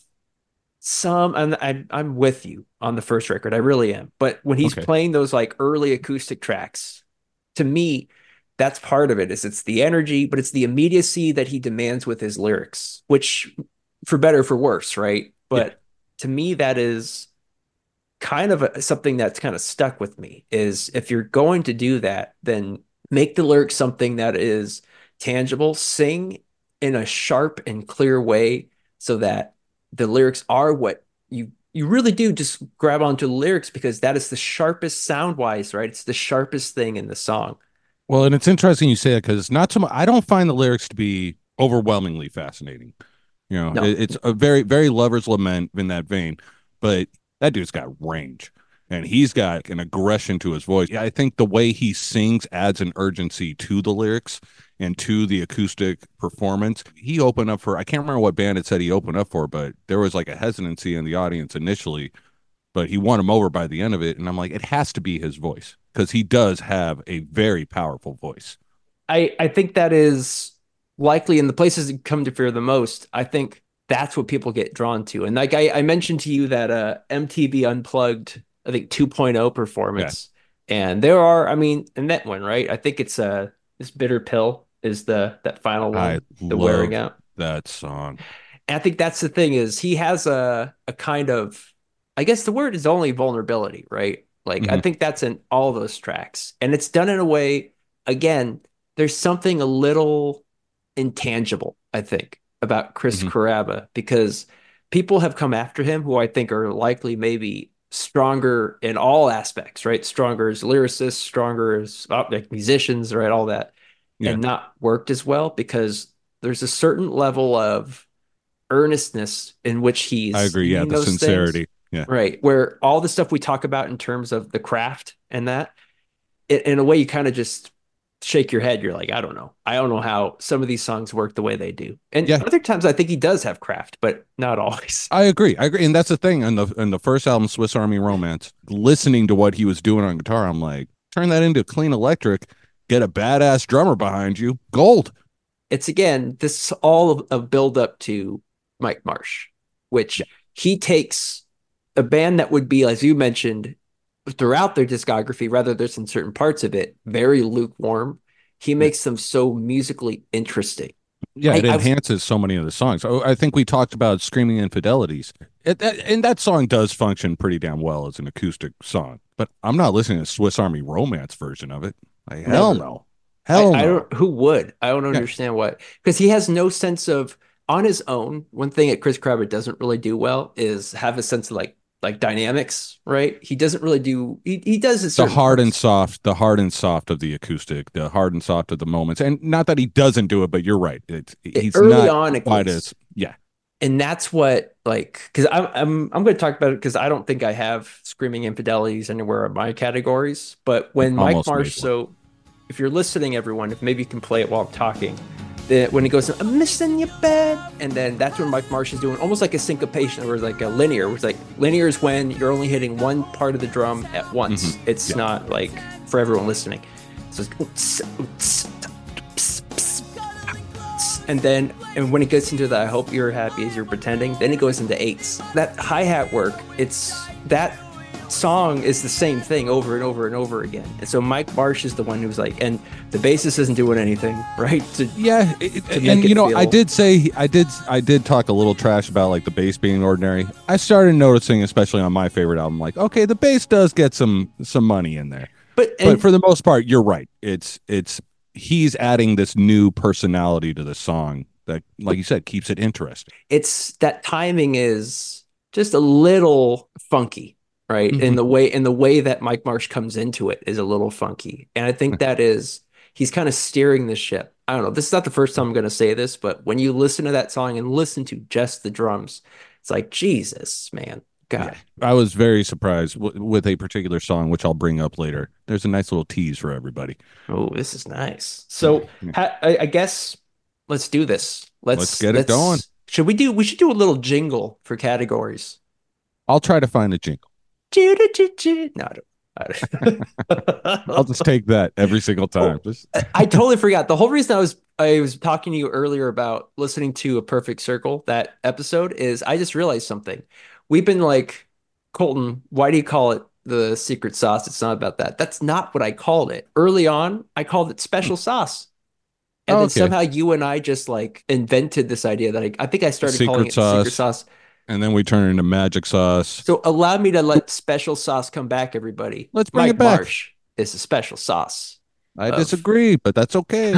I'm with you on the first record. I really am. But when he's playing those like early acoustic tracks, to me, that's part of it. It's the energy, but it's the immediacy that he demands with his lyrics, which for better or for worse, right? But to me, that is kind of something that's kind of stuck with me is if you're going to do that, then make the lyrics something that is tangible, sing in a sharp and clear way so that the lyrics are what you really do just grab onto the lyrics because that is the sharpest sound wise, right? It's the sharpest thing in the song. Well, and it's interesting you say that because it's not so much, I don't find the lyrics to be overwhelmingly fascinating. You know, it's a very, very lover's lament in that vein, but that dude's got range. and he's got an aggression to his voice. I think the way he sings adds an urgency to the lyrics and to the acoustic performance. He opened up for, I can't remember what band it said he opened up for, but there was like a hesitancy in the audience initially, but he won him over by the end of it. And I'm like, it has to be his voice because he does have a very powerful voice. I think that is likely in the places that come to fear the most. I think that's what people get drawn to. And like I mentioned to you that MTV Unplugged, I think 2.0 performance. Yeah. And there are, I mean, in that one, right? I think it's this Bitter Pill is that final one, the Wearing Out. That song. And I think that's the thing is he has a kind of, I guess the word is only vulnerability, right? Like I think that's in all those tracks. And it's done in a way, again, there's something a little intangible, I think, about Chris Carrabba, because people have come after him who I think are likely maybe stronger in all aspects, right? Stronger as lyricists, stronger as like musicians, right? All that, and not worked as well because there's a certain level of earnestness in which he's. I agree. Yeah, the sincerity. Things, yeah, right. Where all the stuff we talk about in terms of the craft and that, in a way, you kind of just shake your head. You're like, I don't know how some of these songs work the way they do. And other times I think he does have craft, but not always. I agree. And that's the thing in the first album, Swiss Army Romance, listening to what he was doing on guitar, I'm like, turn that into clean electric, get a badass drummer behind you, gold. It's again, this all of build up to Mike Marsh, which he takes a band that would be, as you mentioned, throughout their discography, rather there's in certain parts of it, very lukewarm. He makes them so musically interesting. Yeah, it enhances so many of the songs. I think we talked about Screaming Infidelities. And that song does function pretty damn well as an acoustic song. But I'm not listening to Swiss Army Romance version of it. Like, hell no. Hell no. I don't, who would? I don't understand what. Because he has no sense of, on his own, one thing that Chris Carrabba doesn't really do well is have a sense of like dynamics, right? He doesn't really do, he does it. The hard and soft of the acoustic, the hard and soft of the moments. And not that he doesn't do it, but you're right. He's early not on quite as, and that's what, like, because I'm going to talk about it because I don't think I have Screaming Infidelities anywhere in my categories. But when Mike Marsh, so if you're listening, everyone, if maybe you can play it while I'm talking, when he goes, I'm missing your bed, and then that's when Mike Marsh is doing almost like a syncopation or like a linear, where it's like linear is when you're only hitting one part of the drum at once. It's not like for everyone listening. So it's, and when it gets into the I hope you're happy as you're pretending, then it goes into eights. That hi-hat work, that song is the same thing over and over and over again. And so Mike Marsh is the one who's like, and the bassist isn't doing anything, right? I did talk a little trash about like the bass being ordinary. I started noticing, especially on my favorite album, like, okay, the bass does get some money in there. But for the most part, you're right. He's adding this new personality to the song that, like you said, keeps it interesting. It's that timing is just a little funky. Right. In the way that Mike Marsh comes into it is a little funky. And I think he's kind of steering the ship. I don't know. This is not the first time I'm going to say this, but when you listen to that song and listen to just the drums, it's like, Jesus, man. God. Yeah. I was very surprised with a particular song, which I'll bring up later. There's a nice little tease for everybody. Oh, this is nice. So I guess let's do this. Let's get it going. We should do a little jingle for categories. I'll try to find a jingle. No, I don't. I'll just take that every single time. I totally forgot. The whole reason I was talking to you earlier about listening to A Perfect Circle, that episode, is I just realized something. We've been like, Colton, why do you call it the secret sauce? It's not about that. That's not what I called it. Early on, I called it special sauce. And then somehow you and I just like invented this idea that I think I started calling it secret sauce. And then we turn it into magic sauce. So allow me to let special sauce come back, everybody. Let's bring it back. Marsh is a special sauce. I disagree, but that's okay.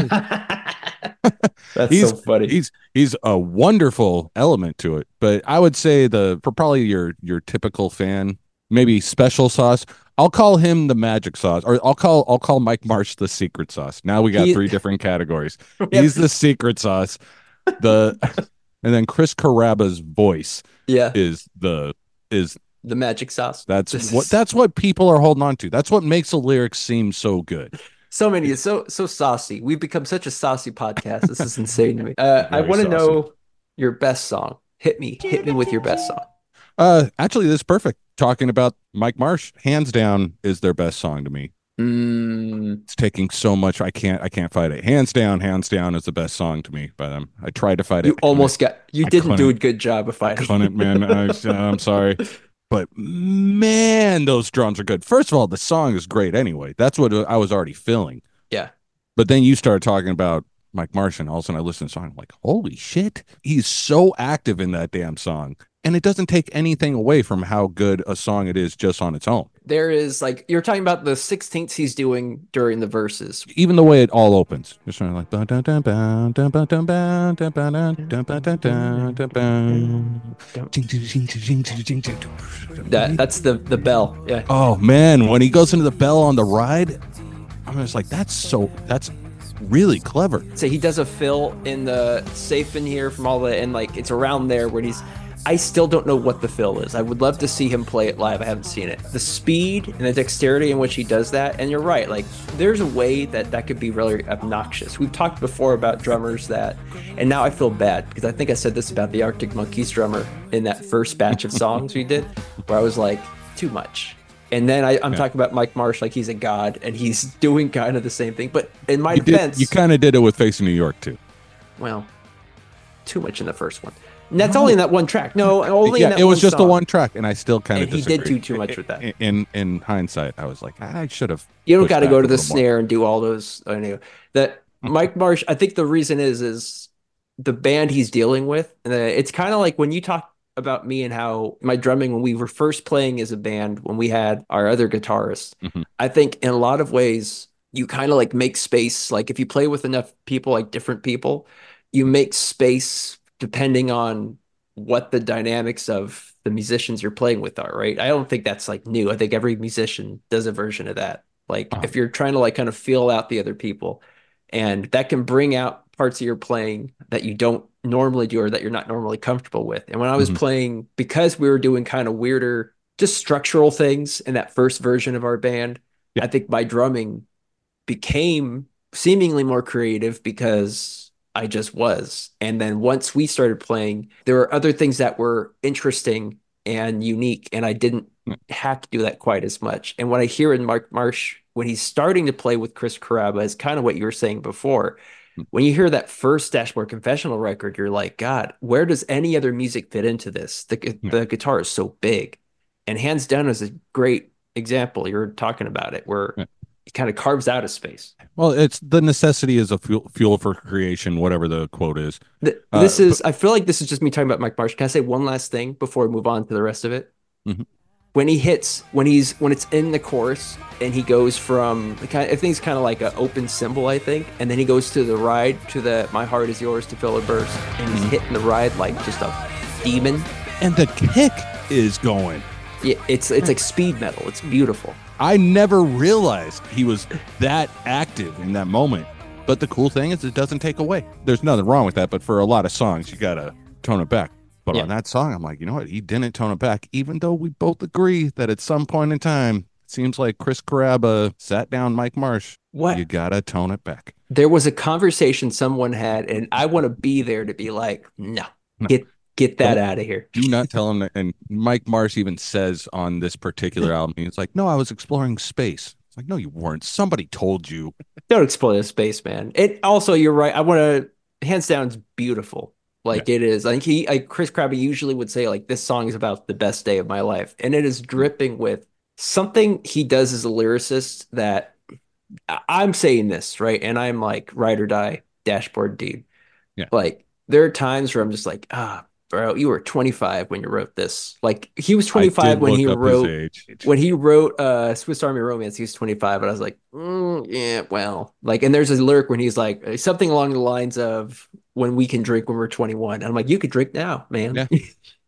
That's so funny. He's a wonderful element to it. But I would say for probably your typical fan, maybe special sauce, I'll call him the magic sauce, or I'll call Mike Marsh the secret sauce. Now we got 3 different categories. He's the secret sauce. And then Chris Carrabba's voice is the magic sauce. That's what people are holding on to. That's what makes the lyrics seem so good. So many, so saucy. We've become such a saucy podcast. This is insane to me. I Very want to saucy. know your best song. Hit me with your best song. Actually, this is perfect. Talking about Mike Marsh, hands down, is their best song to me. It's taking so much. I can't fight it. Hands down is the best song to me by them. I tried to fight it. You didn't do a good job of fighting. I couldn't, man. I'm sorry. But man, those drums are good. First of all, the song is great anyway. That's what I was already feeling. Yeah. But then you started talking about Mike Marsh, and all of a sudden I listened to the song. I'm like, holy shit. He's so active in that damn song. And it doesn't take anything away from how good a song it is just on its own. There is, like, you're talking about the 16ths he's doing during the verses. Even the way it all opens. Just sort of like that's the bell. Yeah. Oh man, when he goes into the bell on the ride, I'm just like, that's really clever. So he does a fill in the safe in here from all the, and like it's around there where I still don't know what the fill is. I would love to see him play it live. I haven't seen it. The speed and the dexterity in which he does that, and you're right, like there's a way that could be really obnoxious. We've talked before about drummers and now I feel bad because I think I said this about the Arctic Monkeys drummer in that first batch of songs we did, where I was like, too much. And then I'm talking about Mike Marsh like he's a god and he's doing kind of the same thing. But in my defense, you kind of did it with Facing New York too. Well, too much in the first one. And that's only in that one track. No, only in that it was one just song. the one track, and I still kind of he did do too much with that. In hindsight, I was like, I should have. You don't got to go to the snare and do all those. Anyway, that Mike Marsh. I think the reason is the band he's dealing with. It's kind of like when you talk about me and how my drumming when we were first playing as a band when we had our other guitarists. Mm-hmm. I think in a lot of ways you kind of like make space. Like if you play with enough people, like different people, you make space depending on what the dynamics of the musicians you're playing with are, right? I don't think that's like new. I think every musician does a version of that. Like if you're trying to like kind of feel out the other people, and that can bring out parts of your playing that you don't normally do or that you're not normally comfortable with. And when I was playing, because we were doing kind of weirder, just structural things in that first version of our band, I think my drumming became seemingly more creative because I just was. And then once we started playing, there were other things that were interesting and unique, and I didn't have to do that quite as much. And what I hear in Mike Marsh, when he's starting to play with Chris Carrabba, is kind of what you were saying before. When you hear that first Dashboard Confessional record, you're like, God, where does any other music fit into this? The guitar is so big. And Hands Down is a great example. You're talking about it, where it kind of carves out a space. Well, it's the necessity is a fuel for creation, whatever the quote is. I feel like this is just me talking about Mike Marsh. Can I say one last thing before we move on to the rest of it? Mm-hmm. When it's in the chorus and he goes from, I think it's kind of like an open cymbal, I think, and then he goes to the ride to the My Heart Is Yours to Fill a Burst, and he's hitting the ride like just a demon. And the kick is going. Yeah, it's like speed metal. It's beautiful. I never realized he was that active in that moment. But the cool thing is it doesn't take away. There's nothing wrong with that, but for a lot of songs, you got to tone it back. But on that song, I'm like, you know what? He didn't tone it back, even though we both agree that at some point in time, it seems like Chris Carrabba sat down Mike Marsh. What? You got to tone it back. There was a conversation someone had, and I want to be there to be like, no. Get that out of here. Do not tell him that. And Mike Marsh even says on this particular album, he's like, no, I was exploring space. It's like, no, you weren't. Somebody told you. Don't explore the space, man. It also, you're right. I want to, Hands Down is beautiful. Like it is. I think Chris Carrabba usually would say like, this song is about the best day of my life. And it is dripping with something he does as a lyricist that I'm saying this, right? And I'm like ride or die Dashboard dude. Yeah. Like there are times where I'm just like, bro, you were 25 when you wrote this. Like he was 25 when he wrote Swiss Army Romance. He was 25, but I was like, yeah, well, like, and there's a lyric when he's like something along the lines of when we can drink when we're 21. And I'm like, you could drink now, man. Yeah.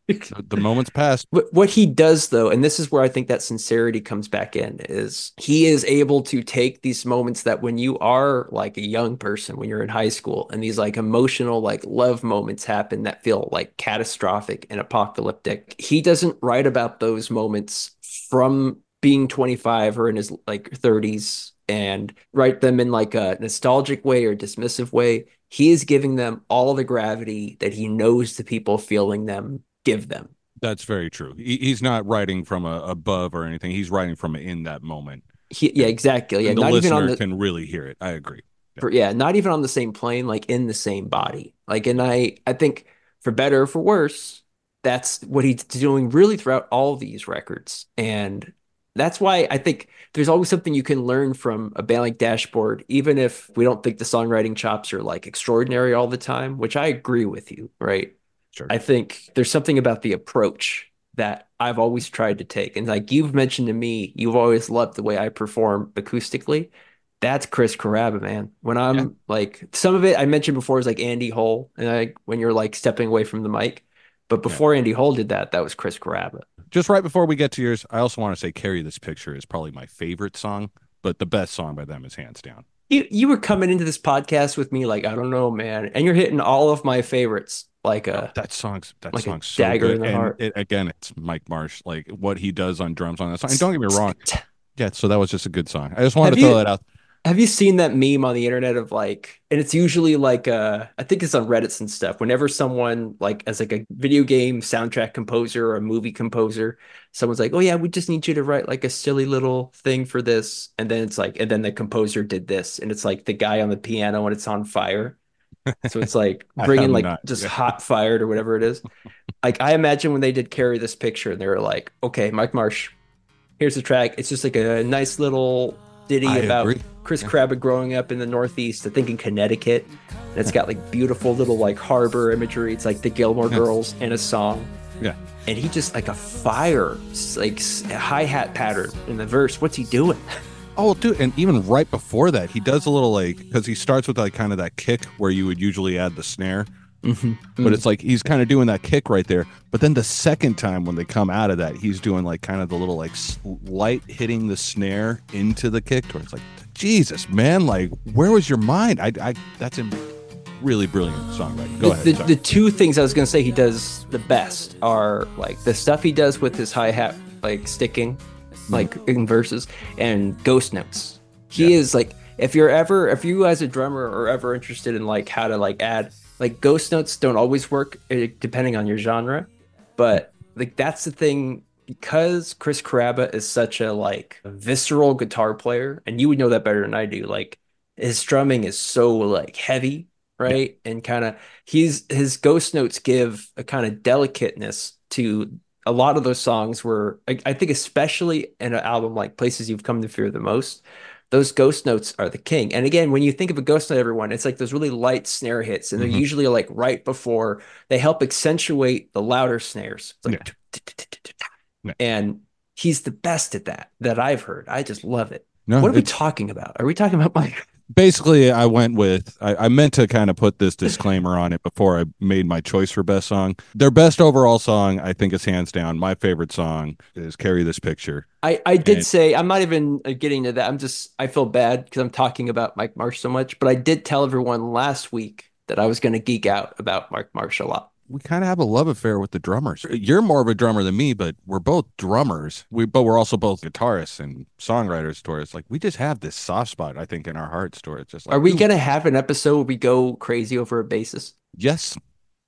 The moment's passed. What he does, though, and this is where I think that sincerity comes back in, is he is able to take these moments that when you are like a young person, when you're in high school, and these like emotional, like love moments happen that feel like catastrophic and apocalyptic. He doesn't write about those moments from being 25 or in his like 30s and write them in like a nostalgic way or dismissive way. He is giving them all the gravity that he knows the people feeling them give them. That's very true. He's not writing from above or anything. He's writing from in that moment. Yeah, exactly. Yeah, And the not even on listener the can really hear it. I agree. not even on the same plane, like in the same body. Like, and I think for better or for worse, that's what he's doing really throughout all these records. And that's why I think there's always something you can learn from a band like Dashboard, even if we don't think the songwriting chops are like extraordinary all the time, which I agree with you, right? Sure. I think there's something about the approach that I've always tried to take. And like you've mentioned to me, you've always loved the way I perform acoustically. That's Chris Carrabba, man. When I'm like some of it I mentioned before is like Andy Hull, and when you're like stepping away from the mic. But before Andy Hull did that, that was Chris Carrabba. Just right before we get to yours, I also want to say Carry This Picture is probably my favorite song, but the best song by them is hands down. You were coming into this podcast with me like, I don't know, man. And you're hitting all of my favorites. Like that song's so dagger good. In the heart. Again, it's Mike Marsh, like what he does on drums on that song. And don't get me wrong. Yeah, so that was just a good song. I just wanted to throw that out. Have you seen that meme on the internet of like, and it's usually like I think it's on Reddit and stuff. Whenever someone like as like a video game soundtrack composer or a movie composer, someone's like, "Oh yeah, we just need you to write like a silly little thing for this," and then it's like, and then the composer did this, and it's like the guy on the piano and it's on fire. So it's like bringing like hot fired or whatever it is. Like I imagine when they did Carry This Picture, and they were like, "Okay, Mike Marsh, here's the track. It's just like a nice little ditty about Chris Carrabba growing up in the Northeast, I think in Connecticut. And it's got like beautiful little like harbor imagery. It's like the Gilmore Girls in a song. Yeah. And he just like a fire, like a hi-hat pattern in the verse. What's he doing? Oh, dude, and even right before that, he does a little like, because he starts with like kind of that kick where you would usually add the snare. But it's like he's kind of doing that kick right there. But then the second time when they come out of that, he's doing like kind of the little like light hitting the snare into the kick. Where it's like, Jesus, man, like where was your mind? That's a really brilliant songwriting. Go ahead. The two things I was gonna say he does the best are like the stuff he does with his hi-hat like sticking, like in verses, and ghost notes. He is like, if you as a drummer are ever interested in like how to like add. Like ghost notes don't always work depending on your genre, but like that's the thing, because Chris Carrabba is such a like visceral guitar player, and you would know that better than I do. Like his strumming is so like heavy, right? And kind of his ghost notes give a kind of delicateness to a lot of those songs where I think especially in an album like Places You've Come to Fear the Most, those ghost notes are the king. And again, when you think of a ghost note, everyone, it's like those really light snare hits, and they're usually like right before they help accentuate the louder snares. Like, and he's the best at that I've heard. I just love it. What are we talking about? Are we talking about Mike? Basically, I meant to kind of put this disclaimer on it before I made my choice for best song. Their best overall song, I think, is hands down. My favorite song is Carry This Picture. I did say, I'm not even getting to that. I feel bad because I'm talking about Mike Marsh so much, but I did tell everyone last week that I was going to geek out about Mike Marsh a lot. We kind of have a love affair with the drummers. You're more of a drummer than me, but we're both drummers. But we're also both guitarists and songwriters. Towards like we just have this soft spot, I think, in our hearts. Towards just like, are we gonna have an episode where we go crazy over a bassist? Yes.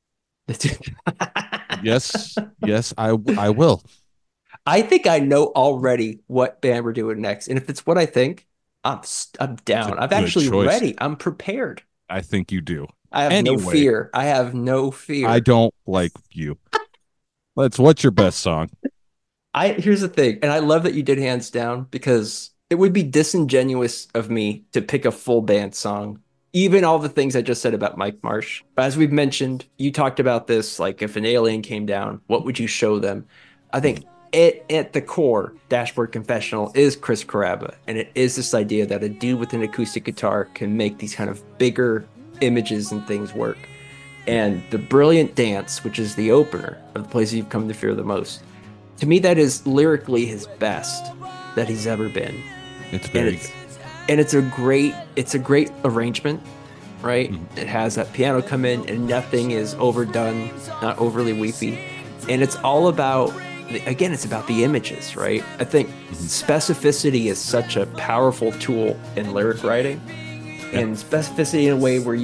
yes, I will. I think I know already what band we're doing next, and if it's what I think, I'm down. I'm actually ready. I'm prepared. I think you do. I have no fear. I have no fear. I don't like you. What's your best song? Here's the thing, and I love that you did hands down, because it would be disingenuous of me to pick a full band song. Even all the things I just said about Mike Marsh. As we've mentioned, you talked about this, like if an alien came down, what would you show them? I think at the core, Dashboard Confessional is Chris Carrabba, and it is this idea that a dude with an acoustic guitar can make these kind of bigger images and things work. And the brilliant dance, which is the opener of the places you've come to fear the most, to me that is lyrically his best that he's ever been. It's And very it's and it's a great arrangement, right? good. It has that piano come in and nothing is overdone, not overly weepy. And it's all about, again, it's about the images, right? I think specificity is such a powerful tool in lyric writing, and specificity in a way where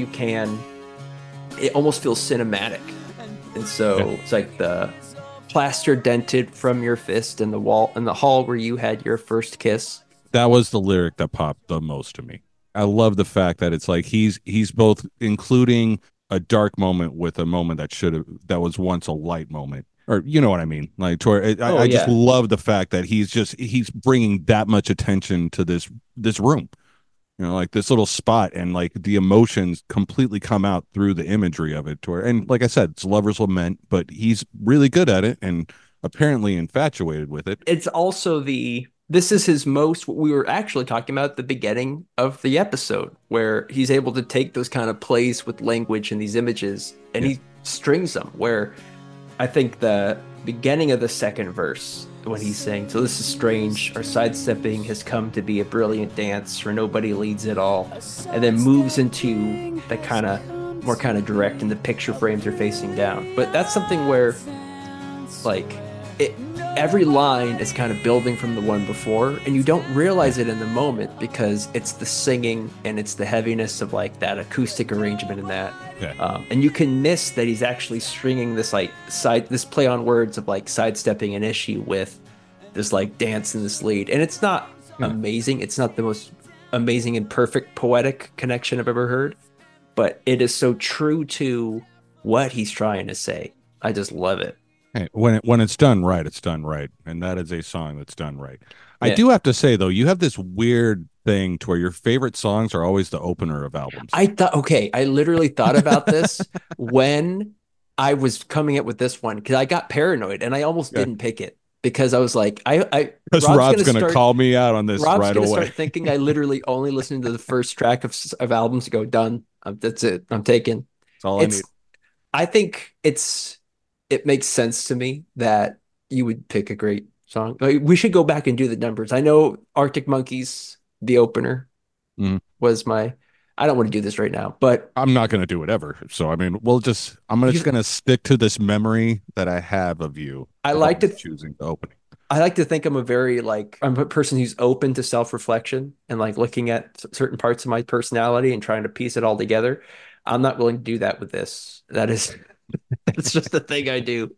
it almost feels cinematic. And so it's like the plaster dented from your fist in the wall in the hall where you had your first kiss. That was the lyric that popped the most to me. I love the fact that it's like he's both including a dark moment with a moment that was once a light moment, or you know what I mean. Like, I just love the fact that he's bringing that much attention to this room, like this little spot, and like the emotions completely come out through the imagery of it. And like I said, it's lover's lament, but he's really good at it and apparently infatuated with it. It's also this is his most, what we were actually talking about at the beginning of the episode, where he's able to take those kind of plays with language and these images and he strings them, where I think the beginning of the second verse, when he's saying, "So this is strange, our sidestepping has come to be a brilliant dance where nobody leads at all," and then moves into the kind of more kind of direct, and the picture frames are facing down. But that's something where, like, every line is kind of building from the one before, and you don't realize it in the moment because it's the singing and it's the heaviness of like that acoustic arrangement in that. And you can miss that he's actually stringing this like this play on words of like sidestepping an issue with this like dance in this lead, and it's not amazing. It's not the most amazing and perfect poetic connection I've ever heard, but it is so true to what he's trying to say. I just love it. Hey, when it's done right, it's done right, and that is a song that's done right. I do have to say though, you have this weird thing to where your favorite songs are always the opener of albums. I literally thought about this when I was coming up with this one, because I got paranoid and I almost didn't pick it because I was like, because Rob's gonna call me out on this right away. Start thinking I literally only listened to the first track of albums to go done. That's it. I'm taking. That's all I need. I think it makes sense to me that you would pick a great song. Like, we should go back and do the numbers. I know Arctic Monkeys, the opener, was my. I don't want to do this right now, but I'm not going to do it ever. So I mean, I'm just going to stick to this memory that I have of you. I like to choosing the opening. I like to think I'm a person who's open to self-reflection and like looking at certain parts of my personality and trying to piece it all together. I'm not willing to do that with this. It's just the thing I do.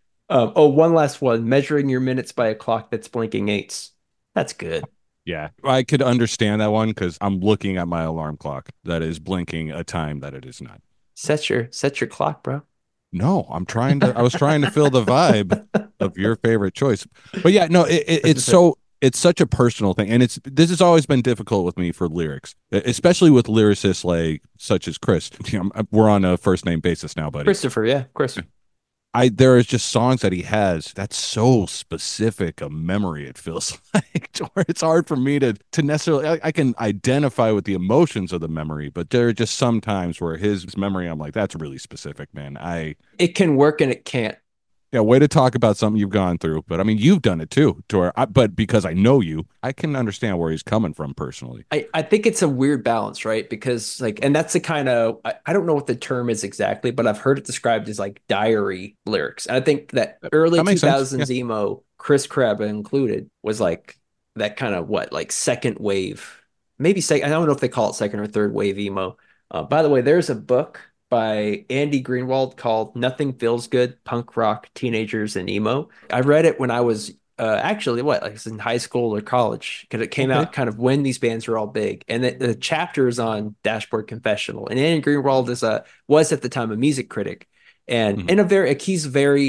One last one. Measuring your minutes by a clock that's blinking eights. That's good. Yeah, I could understand that one because I'm looking at my alarm clock that is blinking a time that it is not. Set your clock, bro. No, I was trying to feel the vibe of your favorite choice. But yeah, no, it's such a personal thing. And this has always been difficult with me for lyrics, especially with lyricists like such as Chris. We're on a first name basis now, buddy. Christopher, yeah, Chris. There is just songs that he has that's so specific a memory, it feels like, or it's hard for me to necessarily, I can identify with the emotions of the memory, but there are just some times where his memory, I'm like, that's really specific, man. It can work and it can't. Yeah, way to talk about something you've gone through. But I mean, you've done it too. But because I know you, I can understand where he's coming from personally. I think it's a weird balance, right? Because like, and that's the kind of, I don't know what the term is exactly, but I've heard it described as like diary lyrics. And I think that early 2000s emo, Chris Krebs included, was like that kind of like second wave, maybe second. I don't know if they call it second or third wave emo. By the way, there's a book by Andy Greenwald called Nothing Feels Good, Punk Rock, Teenagers, and Emo. I read it when I was actually in high school or college, because it came out kind of when these bands were all big. And the chapter is on Dashboard Confessional. And Andy Greenwald was at the time a music critic. And in a he's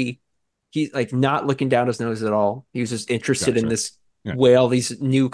like not looking down his nose at all. He was just interested in this way all these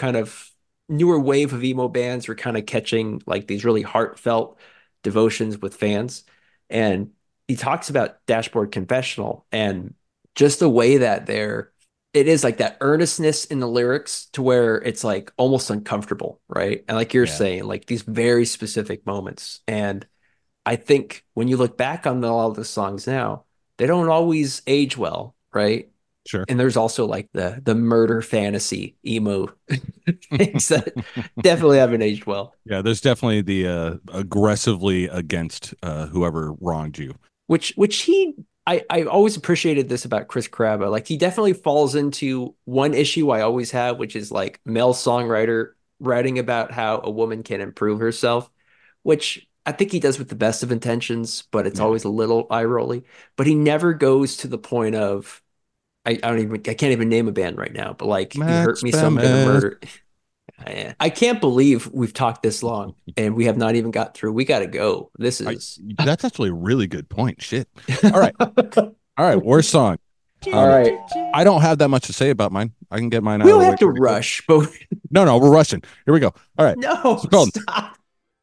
newer wave of emo bands were kind of catching like these really heartfelt devotions with fans. And he talks about Dashboard Confessional and just the way that it is like that earnestness in the lyrics to where it's like almost uncomfortable, right? And like you're saying, like these very specific moments. And I think when you look back on all the songs now, they don't always age well, right? Sure. And there's also like the murder fantasy emo things that definitely haven't aged well. Yeah, there's definitely the aggressively against whoever wronged you. Which I always appreciated this about Chris Carrabba. Like he definitely falls into one issue I always have, which is like male songwriter writing about how a woman can improve herself, which I think he does with the best of intentions, but it's Yeah. always a little eye rolly. But he never goes to the point of I can't even name a band right now, but like you hurt Max me, so I'm gonna Bemis. murder. I can't believe we've talked this long and we have not even got through. We got to go. This is That's actually a really good point. Shit. All right. All right. Worst song. all right. I don't have that much to say about mine. I can get mine out We of don't the way have to pretty quick. rush, but No, we're rushing. Here we go. All right. no, Colton. stop.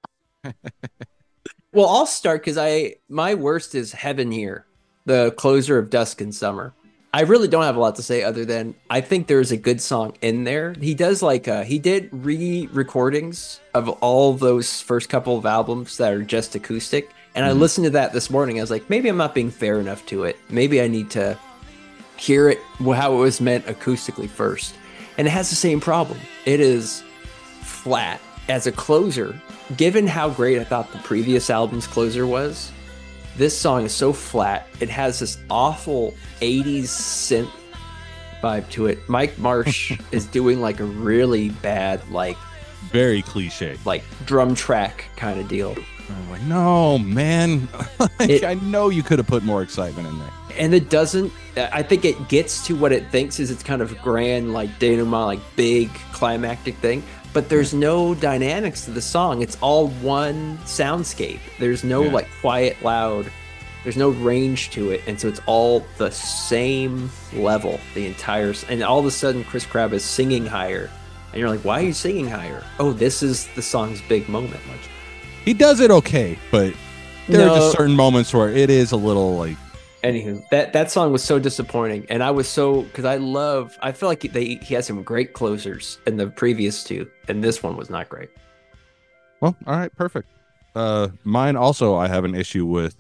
Well, I'll start because my worst is Heaven Here, the closer of Dusk and Summer. I really don't have a lot to say other than I think there's a good song in there. He does he did re-recordings of all those first couple of albums that are just acoustic. And I listened to that this morning. I was like, maybe I'm not being fair enough to it. Maybe I need to hear it how it was meant acoustically first. And it has the same problem. It is flat as a closer. Given how great I thought the previous album's closer was, this song is so flat. It has this awful 80s synth vibe to it. Mike Marsh is doing like a really bad, Very cliche. like drum track kind of deal. I'm like, no, man. I know you could have put more excitement in there. And it doesn't, I think it gets to what it thinks is its kind of grand, like denouement, like big climactic thing. But there's no dynamics to the song. It's all one soundscape. There's no like quiet, loud. There's no range to it, and so it's all the same level the entire. And all of a sudden, Chris Carrabba is singing higher, and you're like, "Why are you singing higher?" Oh, this is the song's big moment. He does it okay, but there are just certain moments where it is a little like. Anywho, that song was so disappointing, and I was because I feel like he had some great closers in the previous two, and this one was not great. Well, all right, perfect. Mine also, I have an issue with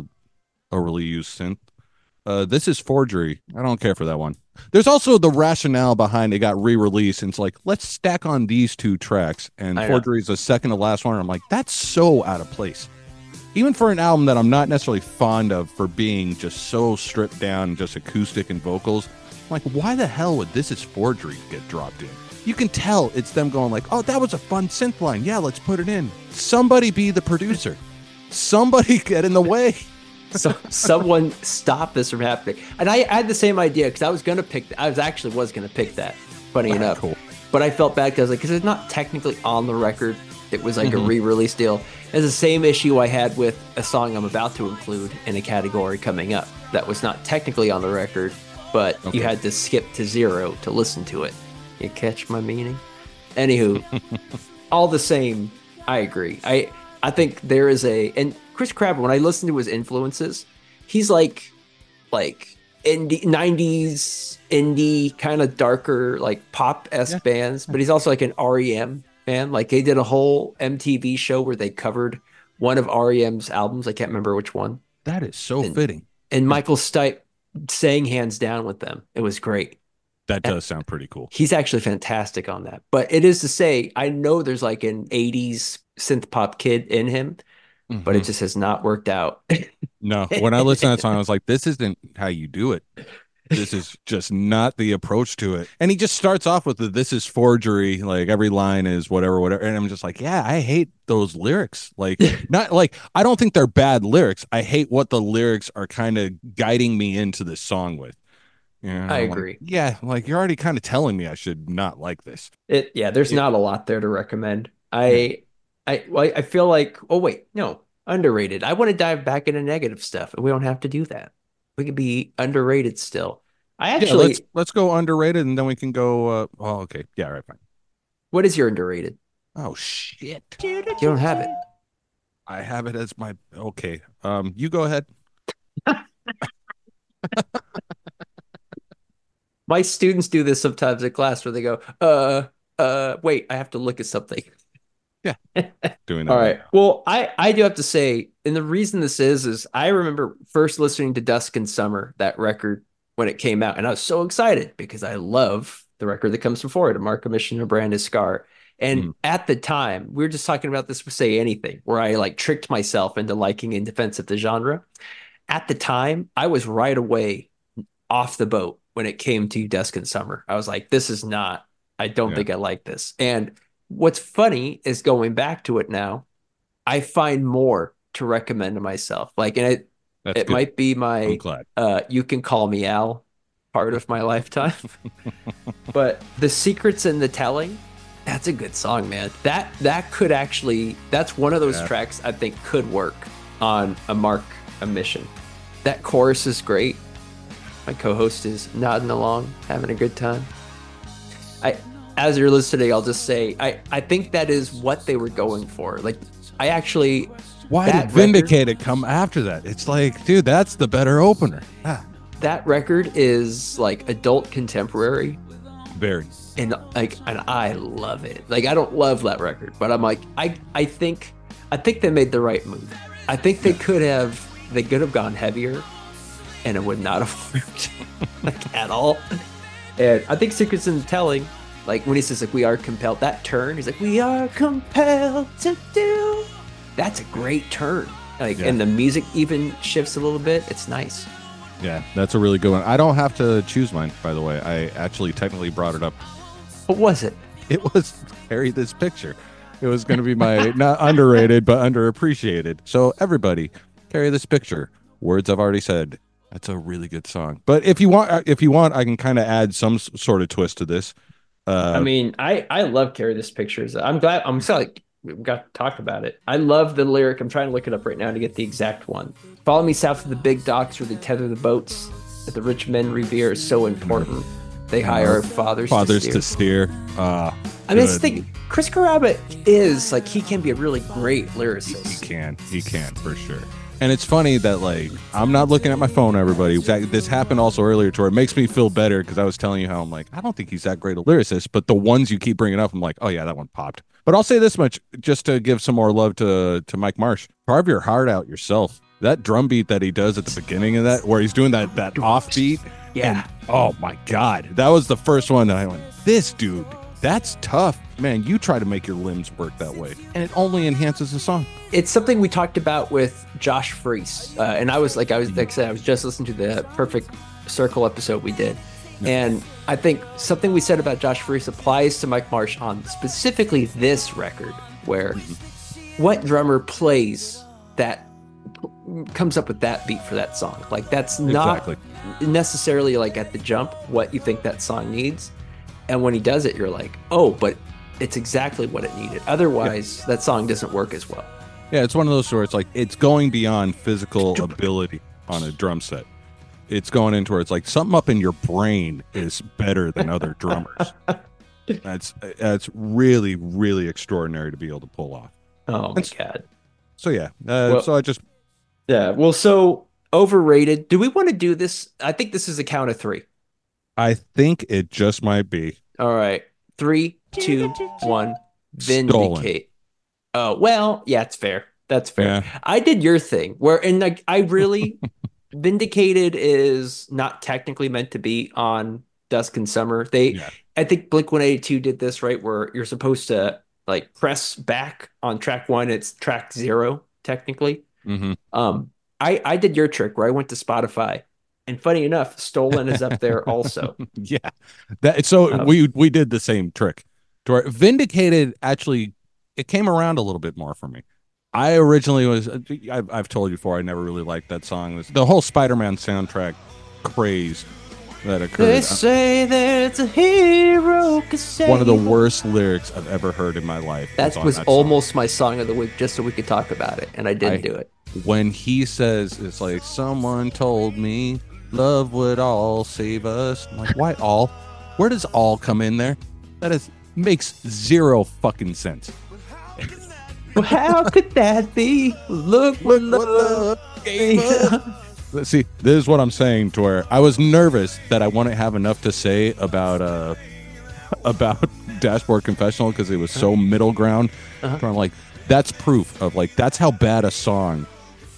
overly used synth. This is Forgery. I don't care for that one. There's also the rationale behind it got re-released, and it's like, let's stack on these two tracks, and Forgery is the second to last one. I'm like, that's so out of place. Even for an album that I'm not necessarily fond of for being just so stripped down, just acoustic and vocals, I'm like, why the hell would This Is Forgery get dropped in? You can tell it's them going like, oh, that was a fun synth line. Yeah, let's put it in. Somebody be the producer. Somebody get in the way. So someone stop this from happening. And I had the same idea because I was going to pick that, funny enough. Cool. But I felt bad because it's not technically on the record. It was like a re-release deal. It's the same issue I had with a song I'm about to include in a category coming up that was not technically on the record, but you had to skip to 0 to listen to it. You catch my meaning? Anywho, all the same, I agree. I think there is and Chris Carrabba, when I listen to his influences, he's like indie 90s indie kind of darker like pop-esque bands, but he's also like an REM fan. Like they did a whole MTV show where they covered one of REM's albums. I can't remember which one. That is so fitting. And Michael Stipe sang hands down with them. It was great. That does sound pretty cool. He's actually fantastic on that. But it is to say, I know there's like an 80s synth pop kid in him, but it just has not worked out. No, when I listened to that song, I was like, this isn't how you do it. This is just not the approach to it. And he just starts off with This Is Forgery. Like every line is whatever. And I'm just like, yeah, I hate those lyrics. Like, not like, I don't think they're bad lyrics. I hate what the lyrics are kind of guiding me into this song with. Yeah, I agree. Like you're already kind of telling me I should not like this. There's not a lot there to recommend. I feel like, oh wait, no, underrated. I want to dive back into negative stuff, and we don't have to do that. We could be underrated still. Let's go underrated, and then we can go. Okay, yeah, all right, fine. What is your underrated? Oh shit! You don't have it. I have it as my okay. You go ahead. My students do this sometimes in class where they go, wait, I have to look at something. Yeah. Doing that. All right. Well, I do have to say, And the reason this is I remember first listening to Dusk and Summer, that record, when it came out, and I was so excited because I love the record that comes before it, A Mark, a Mission, a Brand, a Scar. And at the time, we were just talking about this with Say Anything, where I like tricked myself into liking In Defense of the Genre. At the time, I was right away off the boat when it came to Dusk and Summer. I was like, this is not, I don't think I like this. And what's funny is going back to it now, I find more to recommend to myself. Like, and it might be my You Can Call Me Al part of my lifetime. But The Secrets in the Telling, that's a good song, man. That could actually, that's one of those tracks I think could work on A Mark, a Mission. That chorus is great. My co-host is nodding along, having a good time. As you're listening, I'll just say I think that is what they were going for. Like, I actually, why did Vindicated come after that? It's like, dude, that's the better opener. That record is like adult contemporary. Very. And I love it. Like, I don't love that record, but I'm like, I think they made the right move. I think they could have gone heavier, and it would not have worked like at all. And I think Secrets in the Telling, like when he says like we are compelled, that turn, he's like we are compelled to do. That's a great turn. Like, and the music even shifts a little bit. It's nice. Yeah, that's a really good one. I don't have to choose mine, by the way. I actually technically brought it up. What was it? It was Carry This Picture. It was going to be my not underrated, but underappreciated. So everybody, Carry This Picture. Words I've already said. That's a really good song. But if you want, I can kind of add some sort of twist to this. I mean, I love Carry This Picture. I'm so like we got to talk about it. I love the lyric. I'm trying to look it up right now to get the exact one. Follow me south of the big docks where they tether the boats that the rich men revere is so important. They hire our fathers to steer. I mean, it's the thing. Chris Carrabba is like, he can be a really great lyricist. He can for sure. And it's funny that, like, I'm not looking at my phone, everybody. This happened also earlier to where it makes me feel better because I was telling you how I'm like, I don't think he's that great a lyricist, but the ones you keep bringing up, I'm like, oh yeah, that one popped. But I'll say this much, just to give some more love to Mike Marsh. Carve your heart out yourself. That drum beat that he does at the beginning of that, where he's doing that offbeat. Yeah. And, oh my God. That was the first one that I went, this dude, that's tough. Man, you try to make your limbs work that way, and it only enhances the song. It's something we talked about with Josh Freese, and I was like I said, I was just listening to the Perfect Circle episode we did, and I think something we said about Josh Freese applies to Mike Marsh on specifically this record, where what drummer plays that comes up with that beat for that song? Like, that's not necessarily like at the jump what you think that song needs, and when he does it, you're like, oh, but it's exactly what it needed. Otherwise, that song doesn't work as well. Yeah, it's one of those where it's like, it's going beyond physical ability on a drum set. It's going into where it's like something up in your brain is better than other drummers. That's really, really extraordinary to be able to pull off. Oh my God. So yeah, so overrated. Do we want to do this? I think this is a count of three. I think it just might be. All right. 3, 2, 1. Vindicate. Stolen. Oh, well, yeah, it's fair. That's fair. Yeah. I did your thing and like, I really Vindicated is not technically meant to be on Dusk and Summer. I think Blink-182 did this, right? Where you're supposed to like press back on track 1. It's track 0 technically. Mm-hmm. I did your trick where I went to Spotify. And funny enough, Stolen is up there also. Yeah. We did the same trick. To where Vindicated actually, it came around a little bit more for me. I originally I've told you before, I never really liked that song. The whole Spider-Man soundtrack craze that occurred. They say there's a hero. One of the worst lyrics I've ever heard in my life. That was almost my song of the week, just so we could talk about it. And I didn't do it. When he says, it's like, someone told me love would all save us. I'm like, why all? Where does all come in there? Makes zero fucking sense. Well, how could that be? Look what love gave us. See, this is what I'm saying, to where I was nervous that I wouldn't have enough to say about Dashboard Confessional because it was so middle ground. I'm like, that's proof of like, that's how bad a song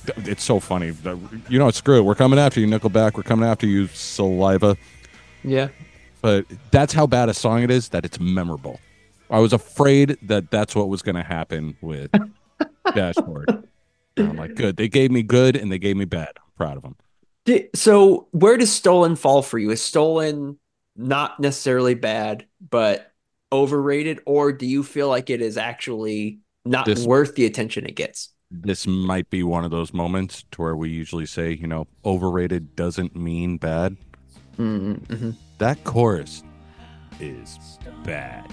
It's so funny. You know, screw it. We're coming after you, Nickelback. We're coming after you, Saliva. Yeah. But that's how bad a song it is that it's memorable. I was afraid that that's what was going to happen with Dashboard. And I'm like, good. They gave me good and they gave me bad. I'm proud of them. So where does Stolen fall for you? Is Stolen not necessarily bad, but overrated, or do you feel like it is actually not This worth the attention it gets? this might be one of those moments to where we usually say, overrated doesn't mean bad. Mm-hmm. That chorus is bad.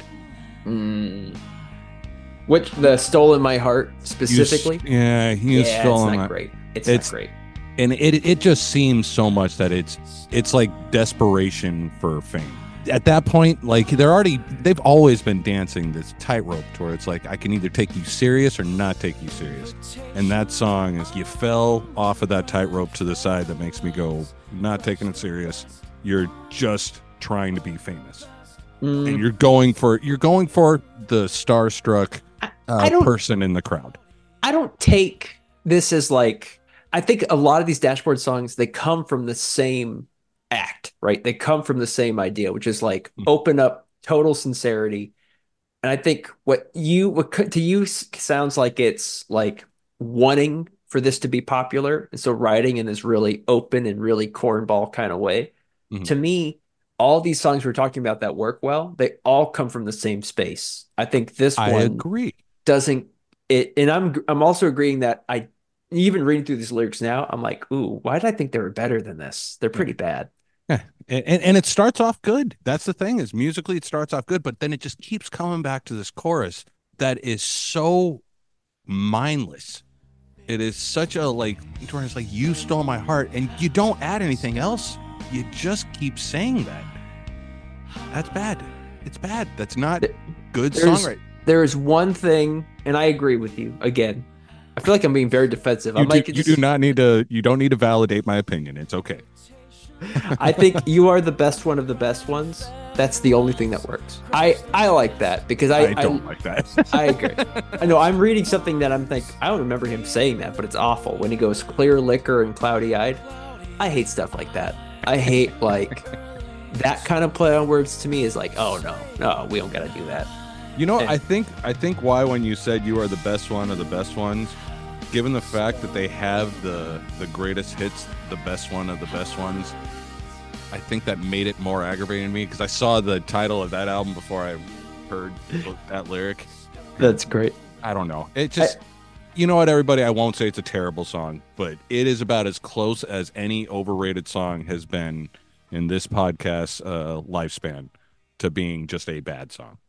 Which the Stolen My Heart specifically? Yeah, it's not great. It's not great. And it just seems so much that it's like desperation for fame. At that point, like they've always been dancing this tightrope to where it's like, I can either take you serious or not take you serious. And that song is, you fell off of that tightrope to the side that makes me go, not taking it serious. You're just trying to be famous. And you're going for the starstruck person in the crowd. I don't take this as like, I think a lot of these Dashboard songs, they come from the same act, right? They come from the same idea, which is like open up, total sincerity. And I think what to you sounds like it's like wanting for this to be popular. And so writing in this really open and really cornball kind of way. Mm-hmm. To me, all these songs we're talking about that work well, they all come from the same space. I think this one agree. doesn't it, and I'm also agreeing that even reading through these lyrics now, I'm like, ooh, why did I think they were better than this? They're pretty bad. Yeah. And it starts off good. That's the thing, is musically it starts off good, but then it just keeps coming back to this chorus that is so mindless. It is such a it's like, you stole my heart, and you don't add anything else. You just keep saying that. That's bad. It's bad. That's not good songwriting. There is one thing, and I agree with you again. I feel like I'm being very defensive. You don't need to validate my opinion. It's okay. I think you are the best one of the best ones. That's the only thing that works. I like that because I don't like that. I agree. I know I'm reading something that I'm thinking, I don't remember him saying that, but it's awful. When he goes clear liquor and cloudy eyed, I hate stuff like that. I hate that kind of play on words. To me is like, oh no, we don't got to do that. I think why when you said you are the best one of the best ones, given the fact that they have the greatest hits, the best one of the best ones, I think that made it more aggravating to me because I saw the title of that album before I heard that lyric. That's great. I don't know. It just, you know what, everybody, I won't say it's a terrible song, but it is about as close as any overrated song has been in this podcast lifespan to being just a bad song.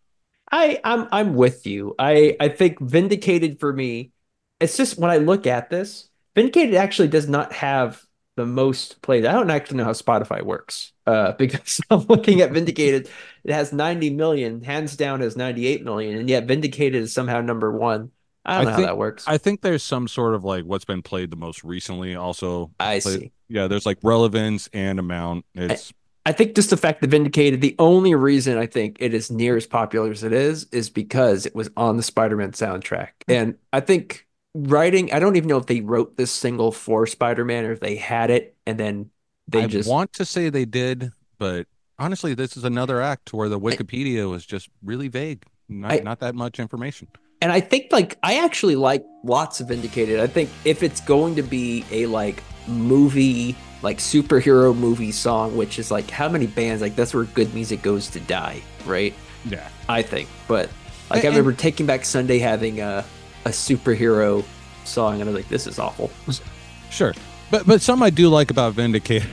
I'm with you. I think Vindicated for me, it's just when I look at this, Vindicated actually does not have the most played. I don't actually know how Spotify works because I'm looking at Vindicated. It has 90 million, hands down has 98 million, and yet Vindicated is somehow number one. I don't know how that works. I think there's some sort of what's been played the most recently also. See. Yeah, there's relevance and amount. I think just the fact that Vindicated, the only reason I think it is near as popular as it is because it was on the Spider-Man soundtrack. And I think I don't even know if they wrote this single for Spider-Man or if they had it and then I want to say they did, but honestly, this is another act where the Wikipedia was just really vague. Not that much information. And I think I actually like lots of Vindicated. I think if it's going to be a movie, superhero movie song, which is how many bands, that's where good music goes to die, right? Yeah. I think. But I remember Taking Back Sunday having a superhero song, and I was like, this is awful. Sure. But some I do like about Vindicated.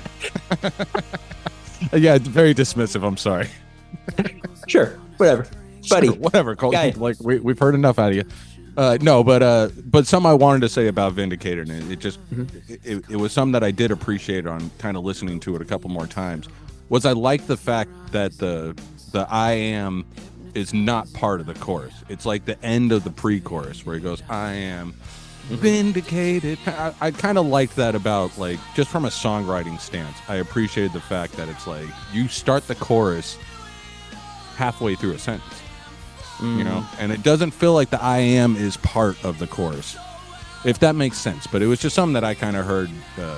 Yeah, it's very dismissive. I'm sorry. Sure. Whatever. Buddy. Sure, whatever. Cole, we've heard enough out of you. No, but some I wanted to say about Vindicated, and it just it was something that I did appreciate on kind of listening to it a couple more times. Was I like the fact that the I am is not part of the chorus. It's like the end of the pre-chorus where he goes, I am vindicated. I kind of liked that about just from a songwriting stance. I appreciated the fact that it's you start the chorus halfway through a sentence. And it doesn't feel like the I am is part of the chorus. if that makes sense. But it was just something that I kind of heard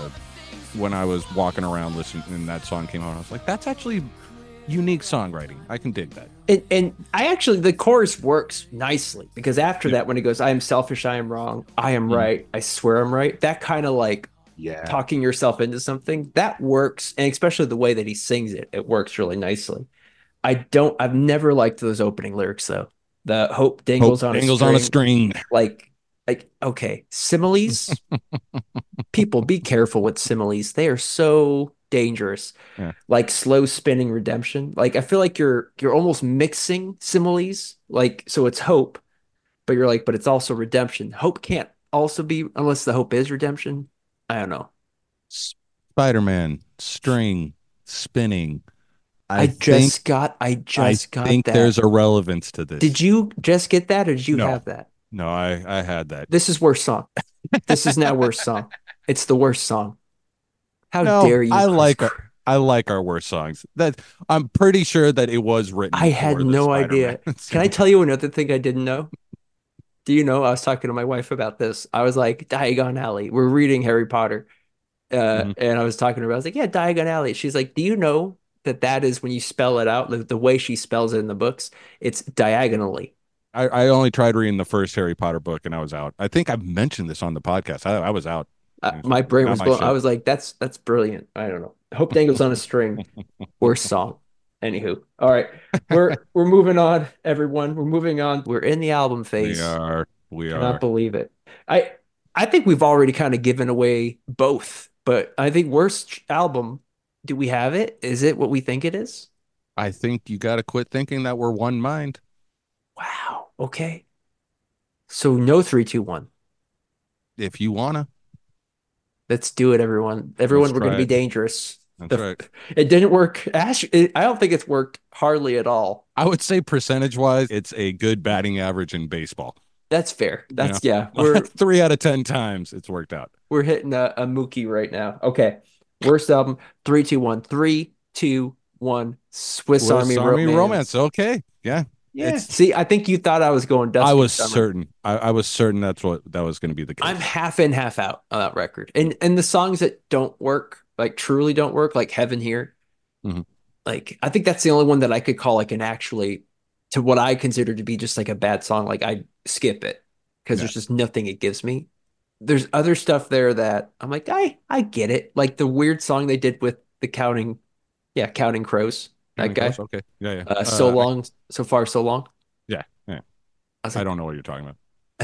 when I was walking around listening, and that song came out. I was like, that's actually unique songwriting. I can dig that. And I actually, the chorus works nicely because after that, when it goes, I am selfish, I am wrong, I am right, I swear I'm right, that kind of like talking yourself into something, that works. And especially the way that he sings it, it works really nicely. I've never liked those opening lyrics though. The hope dangles on a string. Like, okay, similes. People, be careful with similes. They are so dangerous. Yeah. Like slow spinning redemption. Like I feel like you're almost mixing similes. Like so it's hope, but you're like, but it's also redemption. Hope can't also be unless the hope is redemption. I don't know. Spider-Man, string, spinning. I just got think that. there's a relevance to this. Did you just get that or did you have that? No, I had that. This is worst song. This is now worst song. It's the worst song. How dare you? I like our worst songs. That I'm pretty sure that it was written. I had no idea. Can I tell you another thing I didn't know? Do you know? I was talking to my wife about this. I was like, Diagon Alley. We're reading Harry Potter. And I was talking to her. I was like, yeah, Diagon Alley. She's like, do you know that is when you spell it out, the way she spells it in the books, it's diagonally. I only tried reading the first Harry Potter book and I was out. I think I've mentioned this on the podcast. I was out. My brain was blown. I was like, that's brilliant. I don't know. Hope Dangles on a String. Worst song. Anywho. All right. We're moving on, everyone. We're moving on. We're in the album phase. We are. Cannot believe it. I think we've already kind of given away both, but I think worst album, do we have it? Is it what we think it is? I think you got to quit thinking that we're one mind. Wow. Okay. So no 3, 2, 1. If you wanna. Let's do it, everyone. Everyone, we're going to be dangerous. That's right. It didn't work. I don't think it's worked hardly at all. I would say percentage-wise, it's a good batting average in baseball. That's fair. That's, yeah. We're 3 out of 10 times it's worked out. We're hitting a Mookie right now. Okay. Worst album, 3, 2, 1. 3, 2, 1. Swiss Army Romance. Okay. Yeah. Yeah. See, I think you thought I was going Dustin I was Summer. certain. I was certain that was going to be the case. I'm half in, half out on that record. And the songs that don't work, like truly don't work, like Heaven Here. Mm-hmm. Like, I think that's the only one that I could call like an actually to what I consider to be just like a bad song. Like I skip it because there's just nothing it gives me. There's other stuff there that I'm like, I get it. Like the weird song they did with the Counting Crows. That guy. Okay. Yeah. So long, so far, so long. Yeah. I don't know what you're talking about.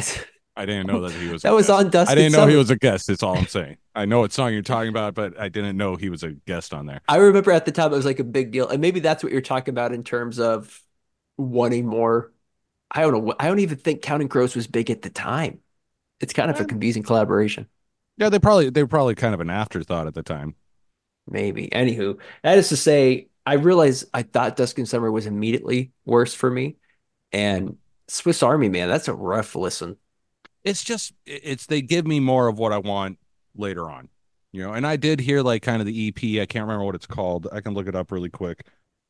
I didn't know that he was. That was on Dustin. I didn't know he was a guest. That's all I'm saying. I know what song you're talking about, but I didn't know he was a guest on there. I remember at the time it was like a big deal, and maybe that's what you're talking about in terms of wanting more. I don't know. I don't even think Counting Crows was big at the time. It's kind of a confusing collaboration. Yeah, they were probably kind of an afterthought at the time. Maybe. Anywho, that is to say, I realized I thought Dusk and Summer was immediately worse for me, and Swiss Army Man, that's a rough listen. It's they give me more of what I want later on, and I did hear like kind of the EP. I can't remember what it's called. I can look it up really quick.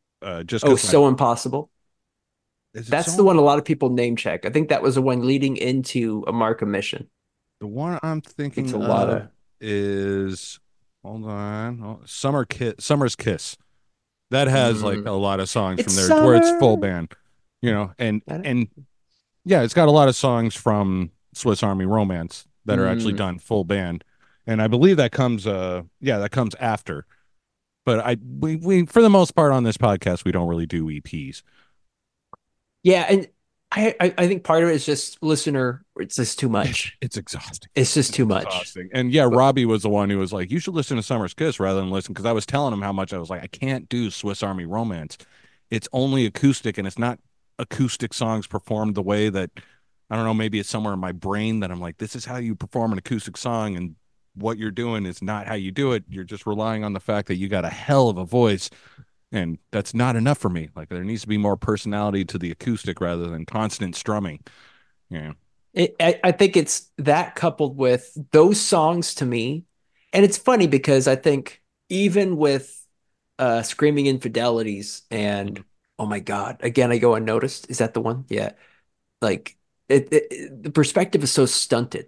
So Impossible. That's the one a lot of people name check. I think that was the one leading into A Mark of Mission. The one I'm thinking of is, hold on, Summer's Kiss. That has like a lot of songs from there where it's full band, and yeah, it's got a lot of songs from Swiss Army Romance that are actually done full band, and I believe that comes after. But we for the most part on this podcast we don't really do EPs. Yeah, and I think part of it is just listener. It's just too much. It's exhausting. It's just too much. Exhausting. And yeah, Robbie was the one who was like, "You should listen to Summer's Kiss rather than listen." Because I was telling him how much I was like, I can't do Swiss Army Romance. It's only acoustic, and it's not acoustic songs performed the way that I don't know. Maybe it's somewhere in my brain that I'm like, this is how you perform an acoustic song, and what you're doing is not how you do it. You're just relying on the fact that you got a hell of a voice. And that's not enough for me. Like there needs to be more personality to the acoustic rather than constant strumming. Yeah. I think it's that coupled with those songs to me. And it's funny because I think even with Screaming Infidelities and oh my God, again, I go unnoticed. Is that the one? Yeah. Like the perspective is so stunted.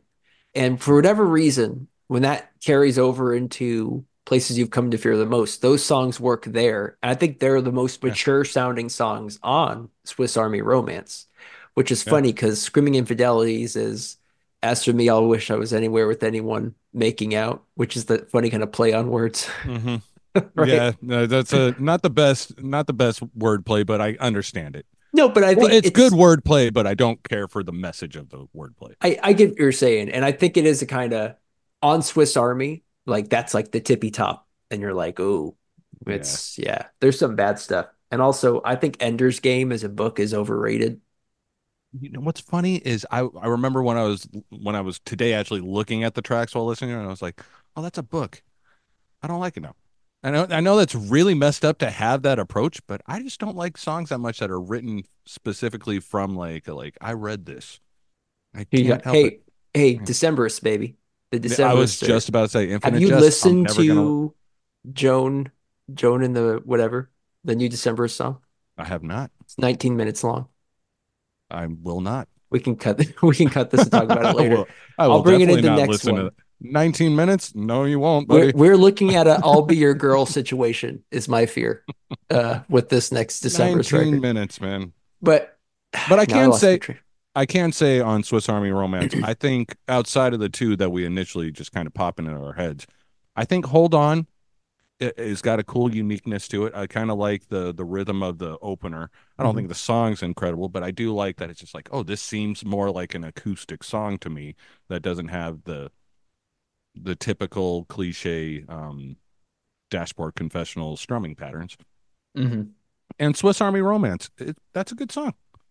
And for whatever reason, when that carries over into places you've come to fear the most, those songs work there. And I think they're the most Yeah, mature sounding songs on Swiss Army Romance, which is yeah. funny because Screaming Infidelities is As for Me, I'll Wish I Was Anywhere with Anyone Making Out, which is the funny kind of play on words, Hmm. right? Yeah, no, that's a not the best wordplay, but I understand it. No, but I Well, think it's good wordplay, but I don't care for the message of the wordplay. I get what you're saying, and I think it is a kind of on Swiss Army, like that's like the tippy top, and you're like, oh, Yeah. it's yeah, there's some bad stuff. And also, I think Ender's Game as a book is overrated. You know what's funny is I remember when I was today actually looking at the tracks while listening, and I was like, oh, that's a book. I don't like it now. I know that's really messed up to have that approach, but I just don't like songs that much that are written specifically from like I read this. I You can't got, help it. hey, Yeah. Decemberists, baby, the I was Decemberists are. just about to say Have Infinite you Jest. I'm listened never gonna. to Joan, Joan in the whatever, the new Decemberist song? I have not. It's 19 minutes long. I will not. We can cut we can cut this and talk about it I later. will. I I'll will bring it definitely into not next listen to one. that. 19 minutes? No, you won't, We're buddy. we're looking at a I'll be your girl situation is my fear with this next December's 19 record. minutes, man. But But I now I can lost my say train. I can say on Swiss Army Romance, I think outside of the two that we initially just kind of pop into our heads, I think Hold On it's got a cool uniqueness to it. I kind of like the rhythm of the opener. I don't Mhm. think the song's incredible, but I do like that it's just like, oh, this seems more like an acoustic song to me that doesn't have the typical cliche dashboard confessional strumming patterns. Mhm. And Swiss Army Romance, that's a good song.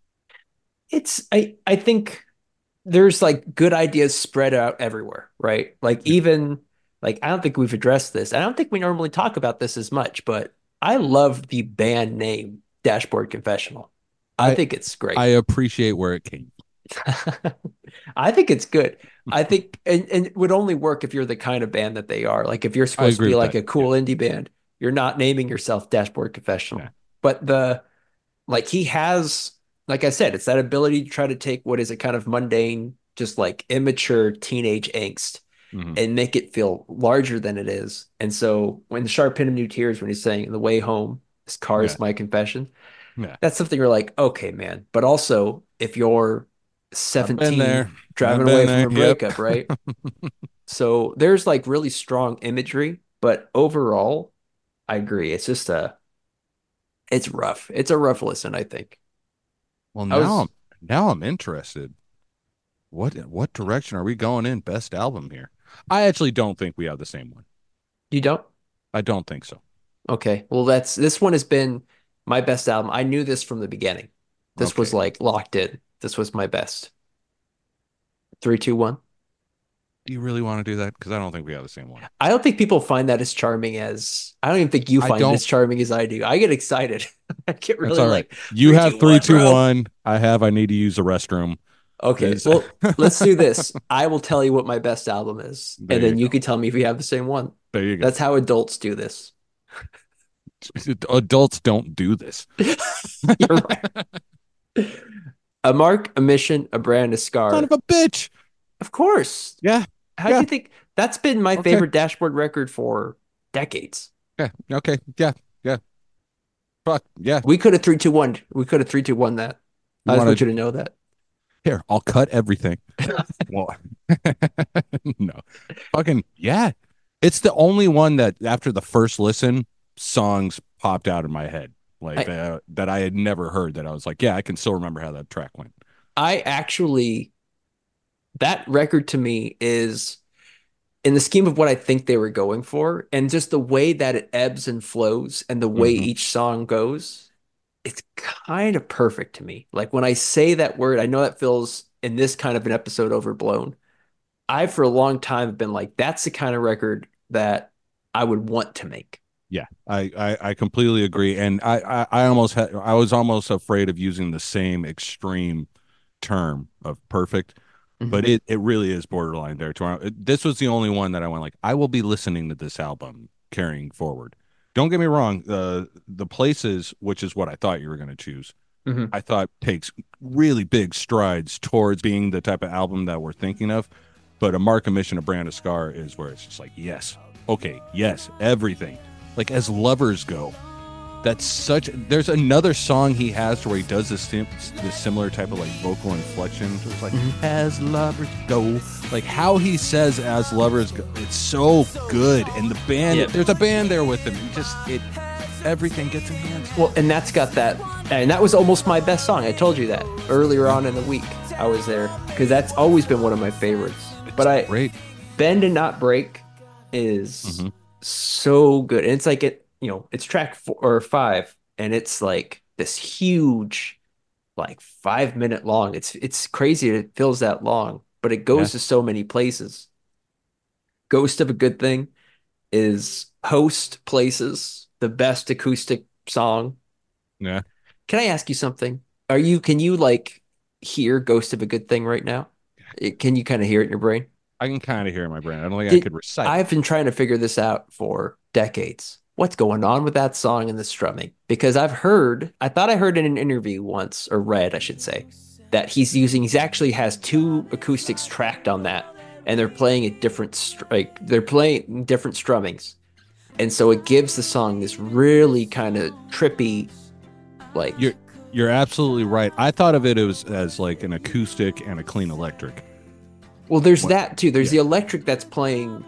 I think there's like good ideas spread out everywhere, right? Like Yeah. even like I don't think we've addressed this. I don't think we normally talk about this as much, but I love the band name Dashboard Confessional. I I think it's I great. appreciate where it came. I think it's good. I think and it would only work if you're the kind of band that they are. Like if you're I supposed to agree be with like that. a Yeah. cool indie band, you're not naming yourself Dashboard Yeah. Confessional. But the like he has, like I said, it's that ability to try to take what is a kind of mundane, just like immature teenage angst Hmm. and make it feel larger than it is. And so when the sharp pin of new tears, when he's saying the way home, this car Yeah. is my confession, Yeah. that's something you're like, okay, man. But also, if you're I've been there. 17 I've driving been away from there. a Yep. breakup, right? So there's like really strong imagery, but overall, I agree. It's just it's rough. It's a rough listen, I think. Well, I was, now I'm interested. What direction are we going in? Best album here. I actually don't think we have the same one. you don't? I don't think so. Okay. Well, this one has been my best album. I knew this from the beginning. This was Okay. like locked in. This was my best. Three, two, one. Do you really want to do that? Because I don't think we have the same one. I don't think people find that as charming as I don't even think you I find it don't. as charming as I do. I get excited. I get That's really all right. like You three, have two, three, one, two, bro. one. I need to use the restroom. Okay. Is Well, let's do this. I will tell you what my best album is, there and you then you go. can tell me if you have the same one. There you go. That's how adults do this. Adults don't do this. You're right. A mark, a mission, a brand, a Son of scar. a bitch. Of course. Yeah. How do Yeah. you think that's been my Okay. favorite dashboard record for decades? Yeah. Okay. Yeah. Yeah. Fuck. Yeah. We could have 3-2-1. We could have 3-2-1 that. You I just want want to you to know that. here? I'll cut everything. Well, no. Fucking yeah. It's the only one that after the first listen, songs popped out in my head like I that I had never heard. That I was like, yeah, I can still remember how that track went. I actually that record to me is in the scheme of what I think they were going for, and just the way that it ebbs and flows and the way Hmm. each song goes, it's kind of perfect to me. Like when I say that word, I know that feels in this kind of an episode overblown. I, for a long time, have been like, that's the kind of record that I would want to make. Yeah, I completely agree, and I was almost afraid of using the same extreme term of perfect, but Mhm. it really is borderline there. This was the only one that I went like, I will be listening to this album carrying forward. Don't get me wrong, the places, which is what I thought you were going to choose, Mhm. I thought takes really big strides towards being the type of album that we're thinking of. But a Mark, a Mission, a Brand, a Scar is where it's just like, yes, okay, yes, everything. Like as lovers go, that's such. There's another song he has where he does this similar type of like vocal inflection. It's like as lovers go, like how he says as lovers go. It's so good, and the band. Yep. There's a band there with him. Everything gets enhanced. Well, and that's got that, and that was almost my best song. I told you that earlier on in the week. I was there because that's always been one of my favorites. But great. Bend and Not Break is so good, and it's like it's track 4 or 5, and it's like this huge, like 5 minute long. It's crazy it feels that long, but it goes to so many places. Ghost of a Good Thing is Host Places, the best acoustic song. Yeah. Can I ask you something? Can you like hear Ghost of a Good Thing right now? Can you kind of hear it in your brain? I can kind of hear it in my brain. I don't think I could recite. I've been trying to figure this out for decades. What's going on with that song and the strumming? Because I thought I heard in an interview once, or read, I should say, that he actually has 2 acoustics tracked on that, and they're playing at different, they're playing different strummings. And so it gives the song this really kind of trippy, like. You're absolutely right. I thought of it as like an acoustic and a clean electric. Well, there's that too. There's the electric that's playing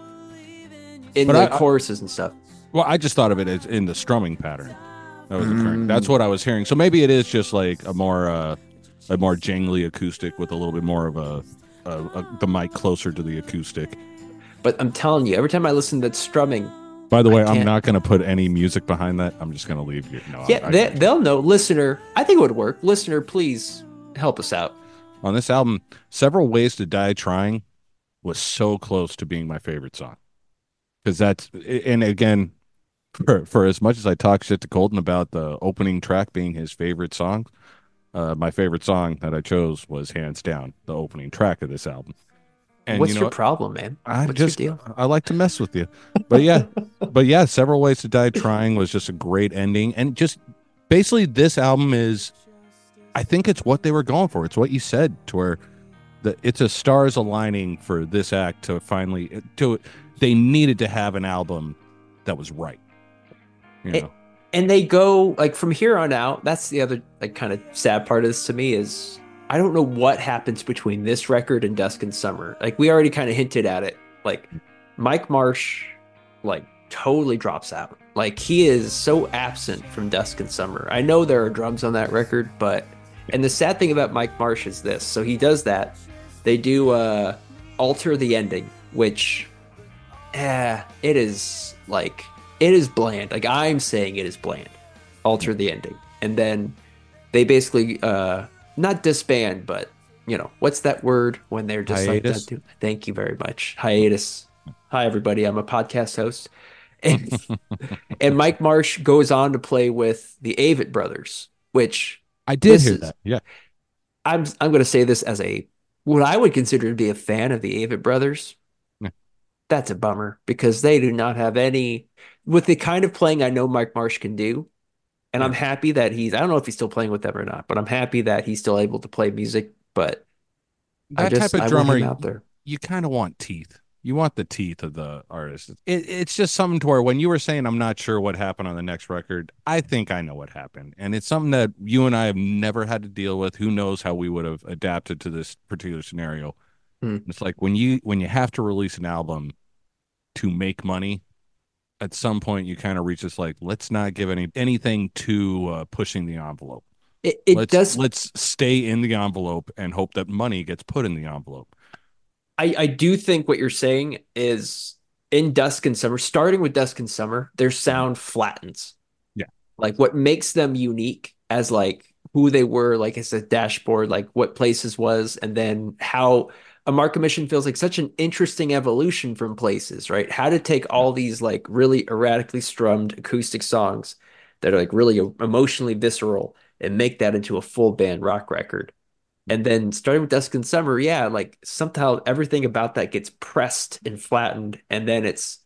in the choruses and stuff. Well, I just thought of it as in the strumming pattern that was occurring. That's what I was hearing. So maybe it is just like a more jangly acoustic with a little bit more of the mic closer to the acoustic. But I'm telling you, every time I listen to that strumming. By the way, I'm not going to put any music behind that. I'm just going to leave you. No, yeah, they'll know. Listener, I think it would work. Listener, please help us out. On this album, Several Ways to Die Trying was so close to being my favorite song. Because and again, for as much as I talk shit to Colton about the opening track being his favorite song, my favorite song that I chose was hands down the opening track of this album. And what's your problem, man? What's your deal? I like to mess with you. But yeah, Several Ways to Die Trying was just a great ending. And just basically this album is, I think it's what they were going for. It's what you said, to where it's a stars aligning for this act to finally they needed to have an album that was right. You know? And they go like from here on out. That's the other like kind of sad part of this to me is I don't know what happens between this record and Dusk and Summer. Like we already kind of hinted at it. Like Mike Marsh, like totally drops out. Like he is so absent from Dusk and Summer. I know there are drums on that record, and the sad thing about Mike Marsh is this. So he does that. They do Alter the Ending, which it is bland. Like I'm saying it is bland. Alter the Ending. And then they basically not disband, but what's that word when they're just hiatus? Like that? Thank you very much. Hiatus. Hi everybody. I'm a podcast host. And Mike Marsh goes on to play with the Avett Brothers, which I did hear that. Yeah. I'm going to say this as what I would consider to be a fan of the Avett Brothers. Yeah. That's a bummer because they do not have any with the kind of playing I know Mike Marsh can do. And I'm happy that I don't know if he's still playing with them or not, but I'm happy that he's still able to play music. But that type of drummer, out there. You kind of want teeth. You want the teeth of the artist. It's just something to where when you were saying, I'm not sure what happened on the next record, I think I know what happened. And it's something that you and I have never had to deal with. Who knows how we would have adapted to this particular scenario. It's like when you have to release an album to make money, at some point you kind of reach this like, let's not give anything to pushing the envelope. Let's stay in the envelope and hope that money gets put in the envelope. I do think what you're saying is in Dusk and Summer, starting with Dusk and Summer, their sound flattens. Yeah. Like what makes them unique as like who they were, like as a dashboard, like what Places was, and then how a Mark Mission feels like such an interesting evolution from Places, right? How to take all these like really erratically strummed acoustic songs that are like really emotionally visceral and make that into a full band rock record. And then starting with Dusk and Summer, like somehow everything about that gets pressed and flattened. And then it's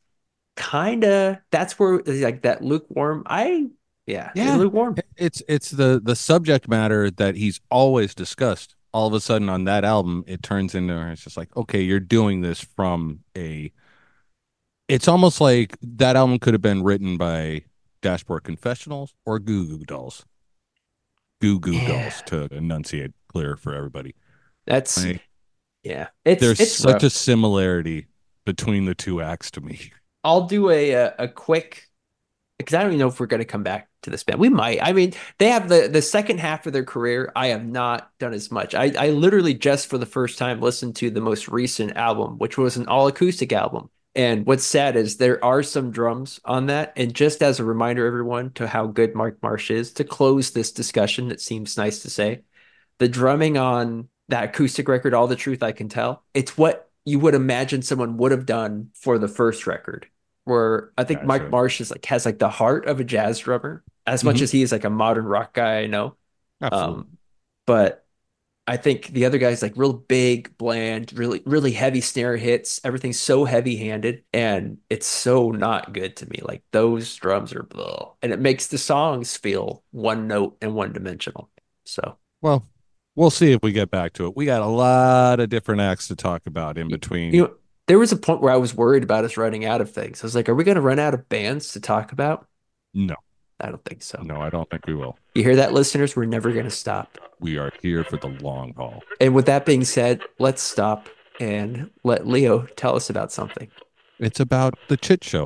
that's where like that lukewarm, lukewarm. It's the subject matter that he's always discussed all of a sudden on that album, it turns into, it's just like, okay, you're doing this from it's almost like that album could have been written by Dashboard Confessionals or Goo Goo Dolls. Goo Goo Yeah, Dolls, to enunciate clear for everybody. that's Like, yeah. there's It's such a rough. similarity between the two acts to me. I'll do a quick because I don't even know if we're going to come back to this band. We might. I mean, they have the second half of their career. I have not done as much. I literally just for the first time listened to the most recent album, which was an all acoustic album. And what's sad is there are some drums on that. And just as a reminder, everyone, to how good Mark Marsh is, to close this discussion, it seems nice to say, the drumming on that acoustic record, All the Truth I Can Tell, it's what you would imagine someone would have done for the first record. Where I think Mike Gotcha. Marsh is like has like the heart of a jazz drummer, as much Hmm. as he is like a modern rock guy, I know. Absolutely. But I think the other guy's like real big, bland, really, really heavy snare hits. Everything's so heavy-handed, and it's so not good to me. Like those drums are blah, and it makes the songs feel one note and one dimensional. So Well, we'll see if we get back to it. We got a lot of different acts to talk about in you, between. you know, there was a point where I was worried about us running out of things. I was like, are we going to run out of bands to talk about? No, I don't think so. no, I don't think we will. You hear that, listeners? We're never going to stop. We are here for the long haul. And with that being said, let's stop and let Leo tell us about something. It's about the Chit Show.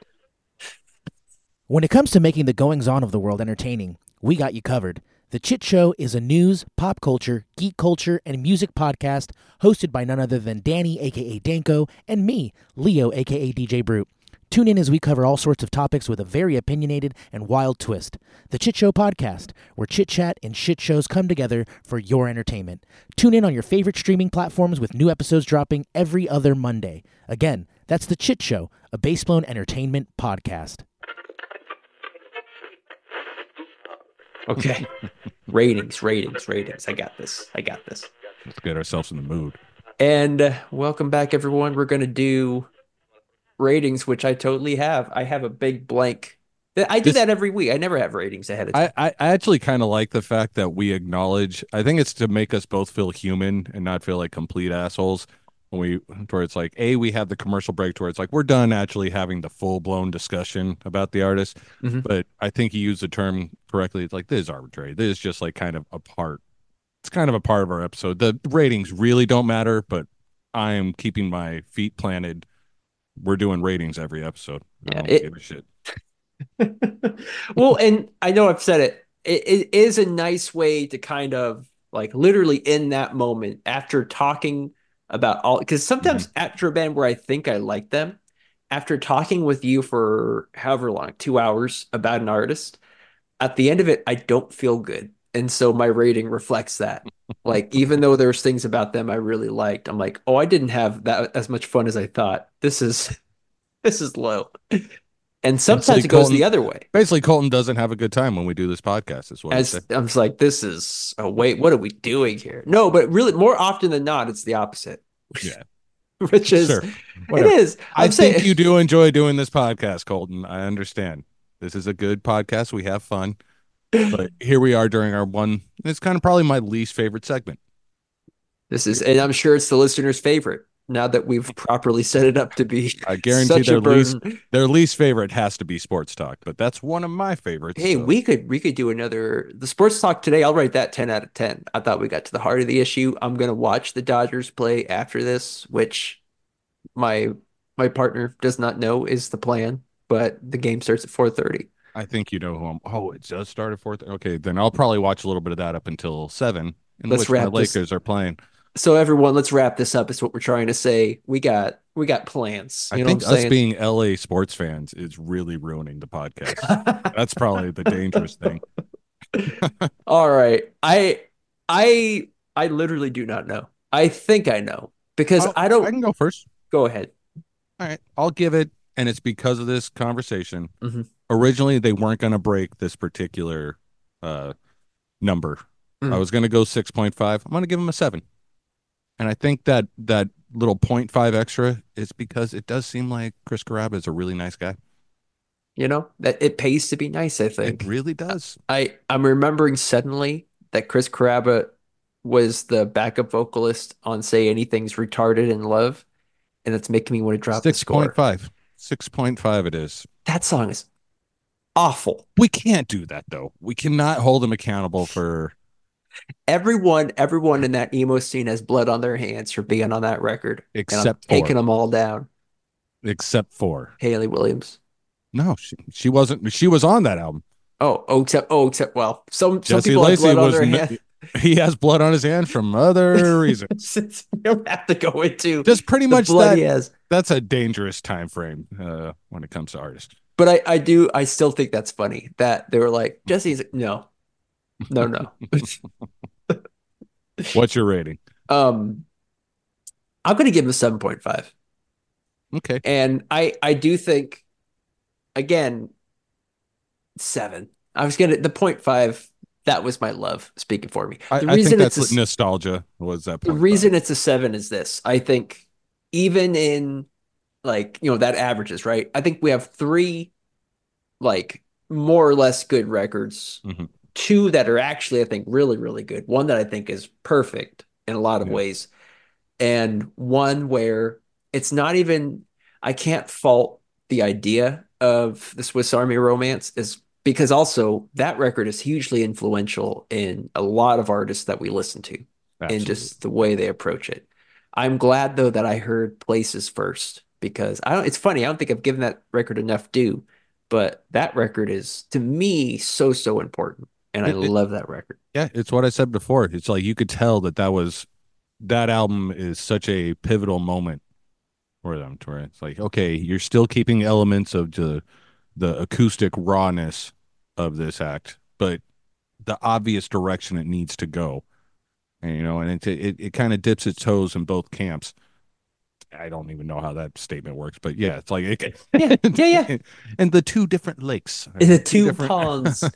When it comes to making the goings on of the world entertaining, we got you covered. The Chit Show is a news, pop culture, geek culture, and music podcast hosted by none other than Danny, aka Danko, and me, Leo, aka DJ Brute. Tune in as we cover all sorts of topics with a very opinionated and wild twist. The Chit Show Podcast, where chit chat and shit shows come together for your entertainment. Tune in on your favorite streaming platforms with new episodes dropping every other Monday. Again, that's The Chit Show, a Baseblown Entertainment podcast. Okay. ratings, ratings, ratings. I got this. I got this. Let's get ourselves in the mood. And welcome back, everyone. We're going to do ratings, which I totally have. I have a big blank. I do This, that every week. I never have ratings ahead of time. I actually kind of like the fact that we acknowledge, I think it's to make us both feel human and not feel like complete assholes. When where it's like, we have the commercial break to where it's like, we're done actually having the full blown discussion about the artist. Mhm. But I think he used the term correctly. It's like, this is arbitrary. This is just like kind of a part. It's kind of a part of our episode. The ratings really don't matter, but I am keeping my feet planted. We're doing ratings every episode. I Yeah. don't give a shit. Well, and I know I've said it. It is a nice way to kind of like literally in that moment after talking about all because Mhm. sometimes after a band where I think I like them, after talking with you for however long, 2 hours about an artist, at the end of it, I don't feel good. And so my rating reflects that. Like, even though there's things about them I really liked, I'm like, oh, I didn't have that as much fun as I thought. This is this is low. And Basically, sometimes it goes the other way. Colton doesn't have a good time when we do this podcast, is what he As said. I'm just like, this is oh wait, what are we doing here? No, but really more often than not, it's the opposite. Yeah, Which is sure. it Whatever. is. I I'm think saying you do enjoy doing this podcast, Colton. I understand. This is a good podcast. We have fun. But here we are during our one. It's kind of probably my least favorite segment. this is, and I'm sure it's the listener's favorite now that we've properly set it up to be I guarantee such a burden. their least favorite has to be sports talk, but that's one of my favorites. Hey, So we could do another the sports talk today. I'll rate that 10 out of 10. I thought we got to the heart of the issue. I'm gonna watch the Dodgers play after this, which my my partner does not know is the plan, but the game starts at 4:30. I think you know who I'm. Oh, it does start at 4:30. Okay, then I'll probably watch a little bit of that up until 7, in Let's which my wrap this. Lakers are playing. So everyone, let's wrap this up. Is what we're trying to say. We got plans. I You know what think I'm us saying? being LA sports fans is really ruining the podcast. That's probably the dangerous thing. All right. I literally do not know. I think I know because I I don't can go first. go ahead. All right, I'll give it, and it's because of this conversation. Mhm. Originally, they weren't going to break this particular uh, number. I Mm. was going to go 6.5. I'm going to give them a 7. And I think that little point 0.5 extra is because it does seem like Chris Carrabba is a really nice guy. You know that it pays to be nice, I It think. really does. I'm remembering suddenly that Chris Carrabba was the backup vocalist on Say Anything's Retarded in Love, and that's making me want to drop the score. 6.5. 6.5 it is. That song is awful. We can't do that though. We cannot hold him accountable for Everyone in that emo scene has blood on their hands for being on that record, and I'm except taking for them all down. except for Haley Williams. no, she wasn't. She was on that album. Except well, some Jesse people have Lacey blood on was. their hands. He has blood on his hand from other reasons. You don't have to go into Just pretty the much blood that. he has. That's a dangerous time frame when it comes to artists. But I still think that's funny that they were like, Jesse's no. What's your rating? I'm gonna give him a 7.5. Okay. And I do think again, 7. I was gonna the 0.5, that was my love speaking for me. The I reason think it's that's a, nostalgia was that the point. reason it's a 7 is this. I think even in like, that averages, right? I think we have 3 like more or less good records. Mhm. 2 that are actually, I think, really, really good. One that I think is perfect in a lot of Yeah. ways. And one where it's not even, I can't fault the idea of the Swiss Army Romance, is because also that record is hugely influential in a lot of artists that we listen to and Absolutely. just the way they approach it. I'm glad though that I heard Places first, because it's funny, I don't think I've given that record enough due, but that record is to me so important, and I It, love that record. yeah, it's what I said before. It's like you could tell that album is such a pivotal moment for them, to where it's like, okay, you're still keeping elements of the acoustic rawness of this act, but the obvious direction it needs to go. And it kind of dips its toes in both camps. I don't even know how that statement works, but yeah, it's like Yeah. and the two different lakes, In the two two different ponds.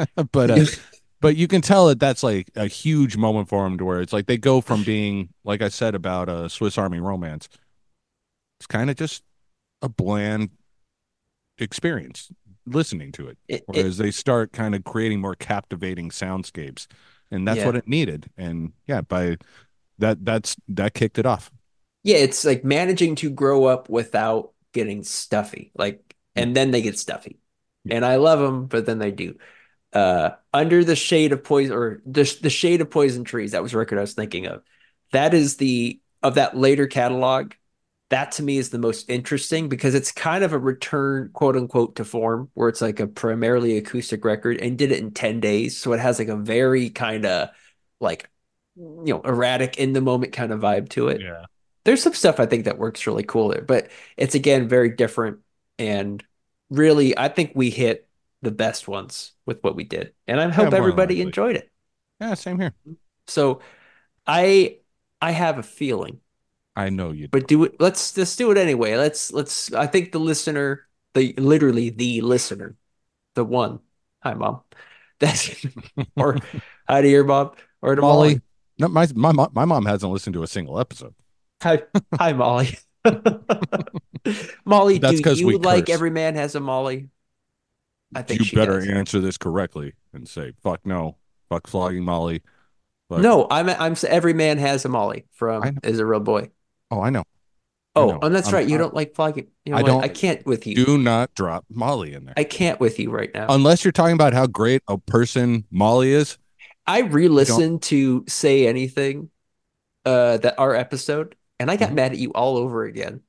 but you can tell that that's like a huge moment for them, to where it's like they go from being, like I said about Swiss Army Romance, it's kind of just a bland experience listening to it, whereas they start kind of creating more captivating soundscapes, and that's Yeah. what it needed. And yeah, by that kicked it off. Yeah, it's like managing to grow up without getting stuffy. Like, and then they get stuffy. Yeah. And I love them, but then they do. Under the Shade of Poison, or the Shade of Poison Trees, that was a record I was thinking of. That is of that later catalog. That to me is the most interesting, because it's kind of a return, quote unquote, to form, where it's like a primarily acoustic record and did it in 10 days. So it has like a very kind of like, erratic, in the moment kind of vibe to it. Yeah. There's some stuff I think that works really cool there, but it's again very different. And really, I think we hit the best ones with what we did. And I Yeah, hope more than everybody likely. enjoyed it. Yeah, same here. So I I have a feeling, I know you do. but let's do it anyway. Let's I think the listener, literally the listener, the one. Hi, mom. That's or hi to your mom, or to Molly. Molly. No, my mom hasn't listened to a single episode. Hi, Molly. Molly, That's do 'cause we you like curse. Every Man Has a Molly? I think You she better does. answer this correctly and say, fuck no, fuck flogging Molly. Fuck. No, I'm Every Man Has a Molly I from know. Is a Real Boy. Oh, I know. I Oh, know. and that's right. You don't like flogging. You know I what? don't. I can't with you. Do not drop Molly in there. I can't with you right now. Unless you're talking about how great a person Molly is. I don't. re-listened to Say Anything, that our episode, and I got Mhm. mad at you all over again.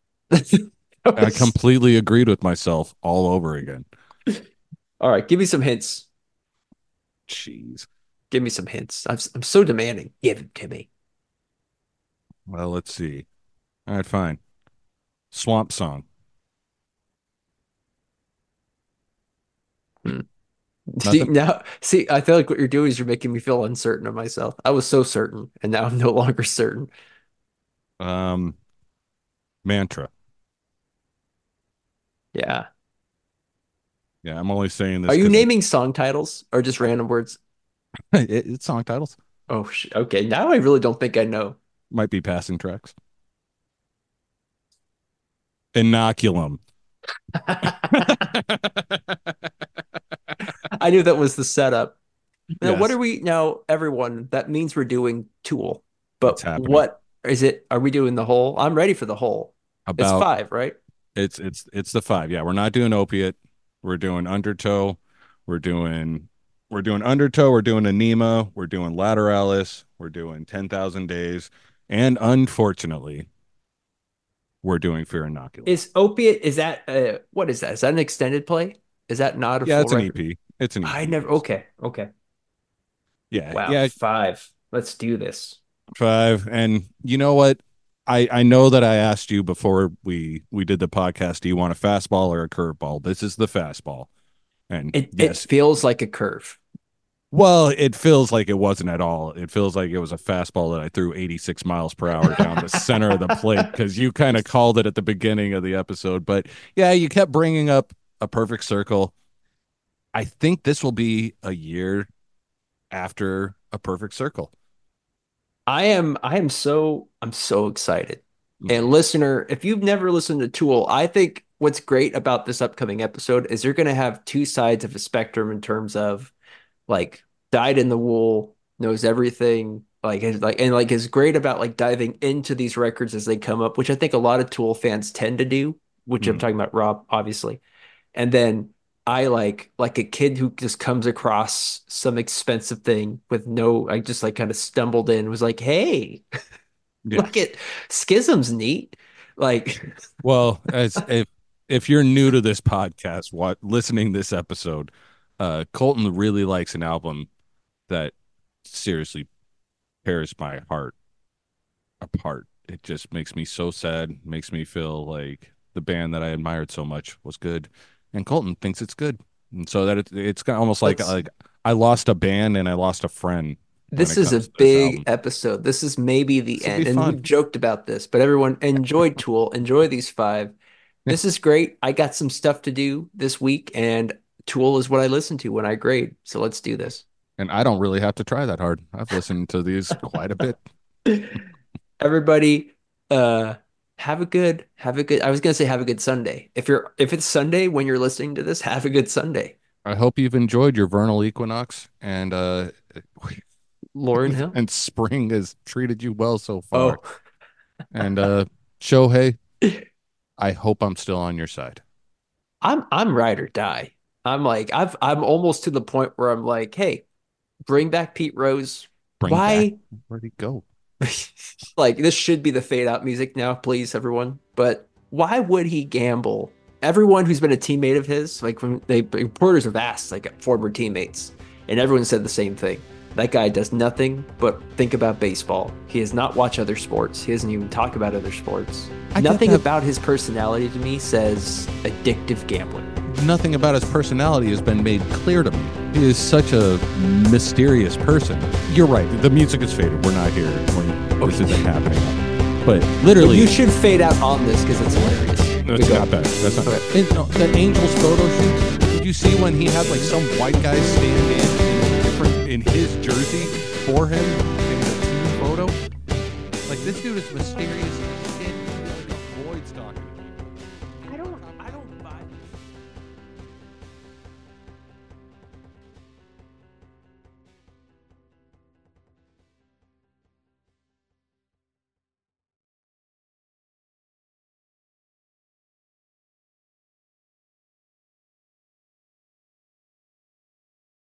I completely agreed with myself all over again. All right, give me some hints. Jeez. Give me some hints. I'm so demanding. Give it to me. Well, let's see. All right, fine. Swamp Song. Nothing? See, I feel like what you're doing is you're making me feel uncertain of myself. I was so certain, and now I'm no longer certain. Um, Mantra. Yeah. Yeah, I'm only saying this Are you 'cause naming song titles or just random words? it's song titles. Oh, okay. Now I really don't think I know. Might be passing tracks. Inoculum. I knew that was the setup. Now, what Yes, are we now, everyone? That means we're doing Tool. it's But happening. what is it? Are we doing the whole? I'm ready for the whole. It's About 5, right? it's the 5. Yeah, we're not doing Opiate. We're doing Undertow. We're doing Undertow. We're doing Anima. We're doing Lateralis. We're doing 10,000 Days, and unfortunately, we're doing Fear Inoculum. Is Opiate, is that what is that? Is that an extended play? Is that not a Yeah, full it's an record? EP. It's an I EP. never, Yes. okay, okay. Yeah, Wow, yeah, 5. Let's do this. 5. And you know what? I know that I asked you before we did the podcast, do you want a fastball or a curveball? This is the fastball. And It yes, feels like a curve. well, it feels like it wasn't at all. It feels like it was a fastball that I threw 86 miles per hour down the center of the plate because you kind of called it at the beginning of the episode. But yeah, you kept bringing up A Perfect Circle. I think this will be a year after A Perfect Circle. I'm so excited. And listener, if you've never listened to Tool, I think what's great about this upcoming episode is you're going to have two sides of a spectrum in terms of like dyed in the wool, knows everything, like is great about like diving into these records as they come up, which I think a lot of Tool fans tend to do, which I'm Mm. talking about Rob, obviously. And then I like a kid who just comes across some expensive thing with no, I just like kind of stumbled in, was like, hey, Yeah. look at Schism's neat. Like, Well, as if you're new to this podcast, what listening this episode, Colton really likes an album that seriously tears my heart apart. It just makes me so sad, makes me feel like the band that I admired so much was good, and Colton thinks it's good, and so that it's kind of almost let's like I lost a band and I lost a friend when this it is a comes to this big album. episode. This is maybe the This will be end. And we've fun. joked about this, but everyone enjoyed Tool, enjoy these 5. Yeah. This is great. I got some stuff to do this week, and Tool is what I listen to when I grade. So let's do this. And I don't really have to try that hard. I've listened to these quite a bit. Everybody, have a good, I was gonna say have a good Sunday. If it's Sunday when you're listening to this, have a good Sunday. I hope you've enjoyed your vernal equinox and Lauren Hill. and spring has treated you well so far. Oh, And Shohei, I hope I'm still on your side. I'm ride or die. I'm almost to the point where I'm like, hey, bring back Pete Rose. Bring back Why? where'd he go? Like this should be the fade out music now, please, everyone. But why would he gamble? Everyone who's been a teammate of his, like when they reporters have asked, like former teammates, and everyone said the same thing. That guy does nothing but think about baseball. He does not watch other sports. He doesn't even talk about other sports. Nothing about his personality to me says addictive gambling. Nothing about his personality has been made clear to me. He is such a mysterious person. You're right. The music is faded. We're not here when this isn't happening. But literally, You should fade out on this because it's hilarious. that's Go. not bad. That's not. Okay. And, no, that Angels photo shoot. Did you see when he had like some white guy stand in his jersey for him in the team photo? Like this dude is mysterious as shit.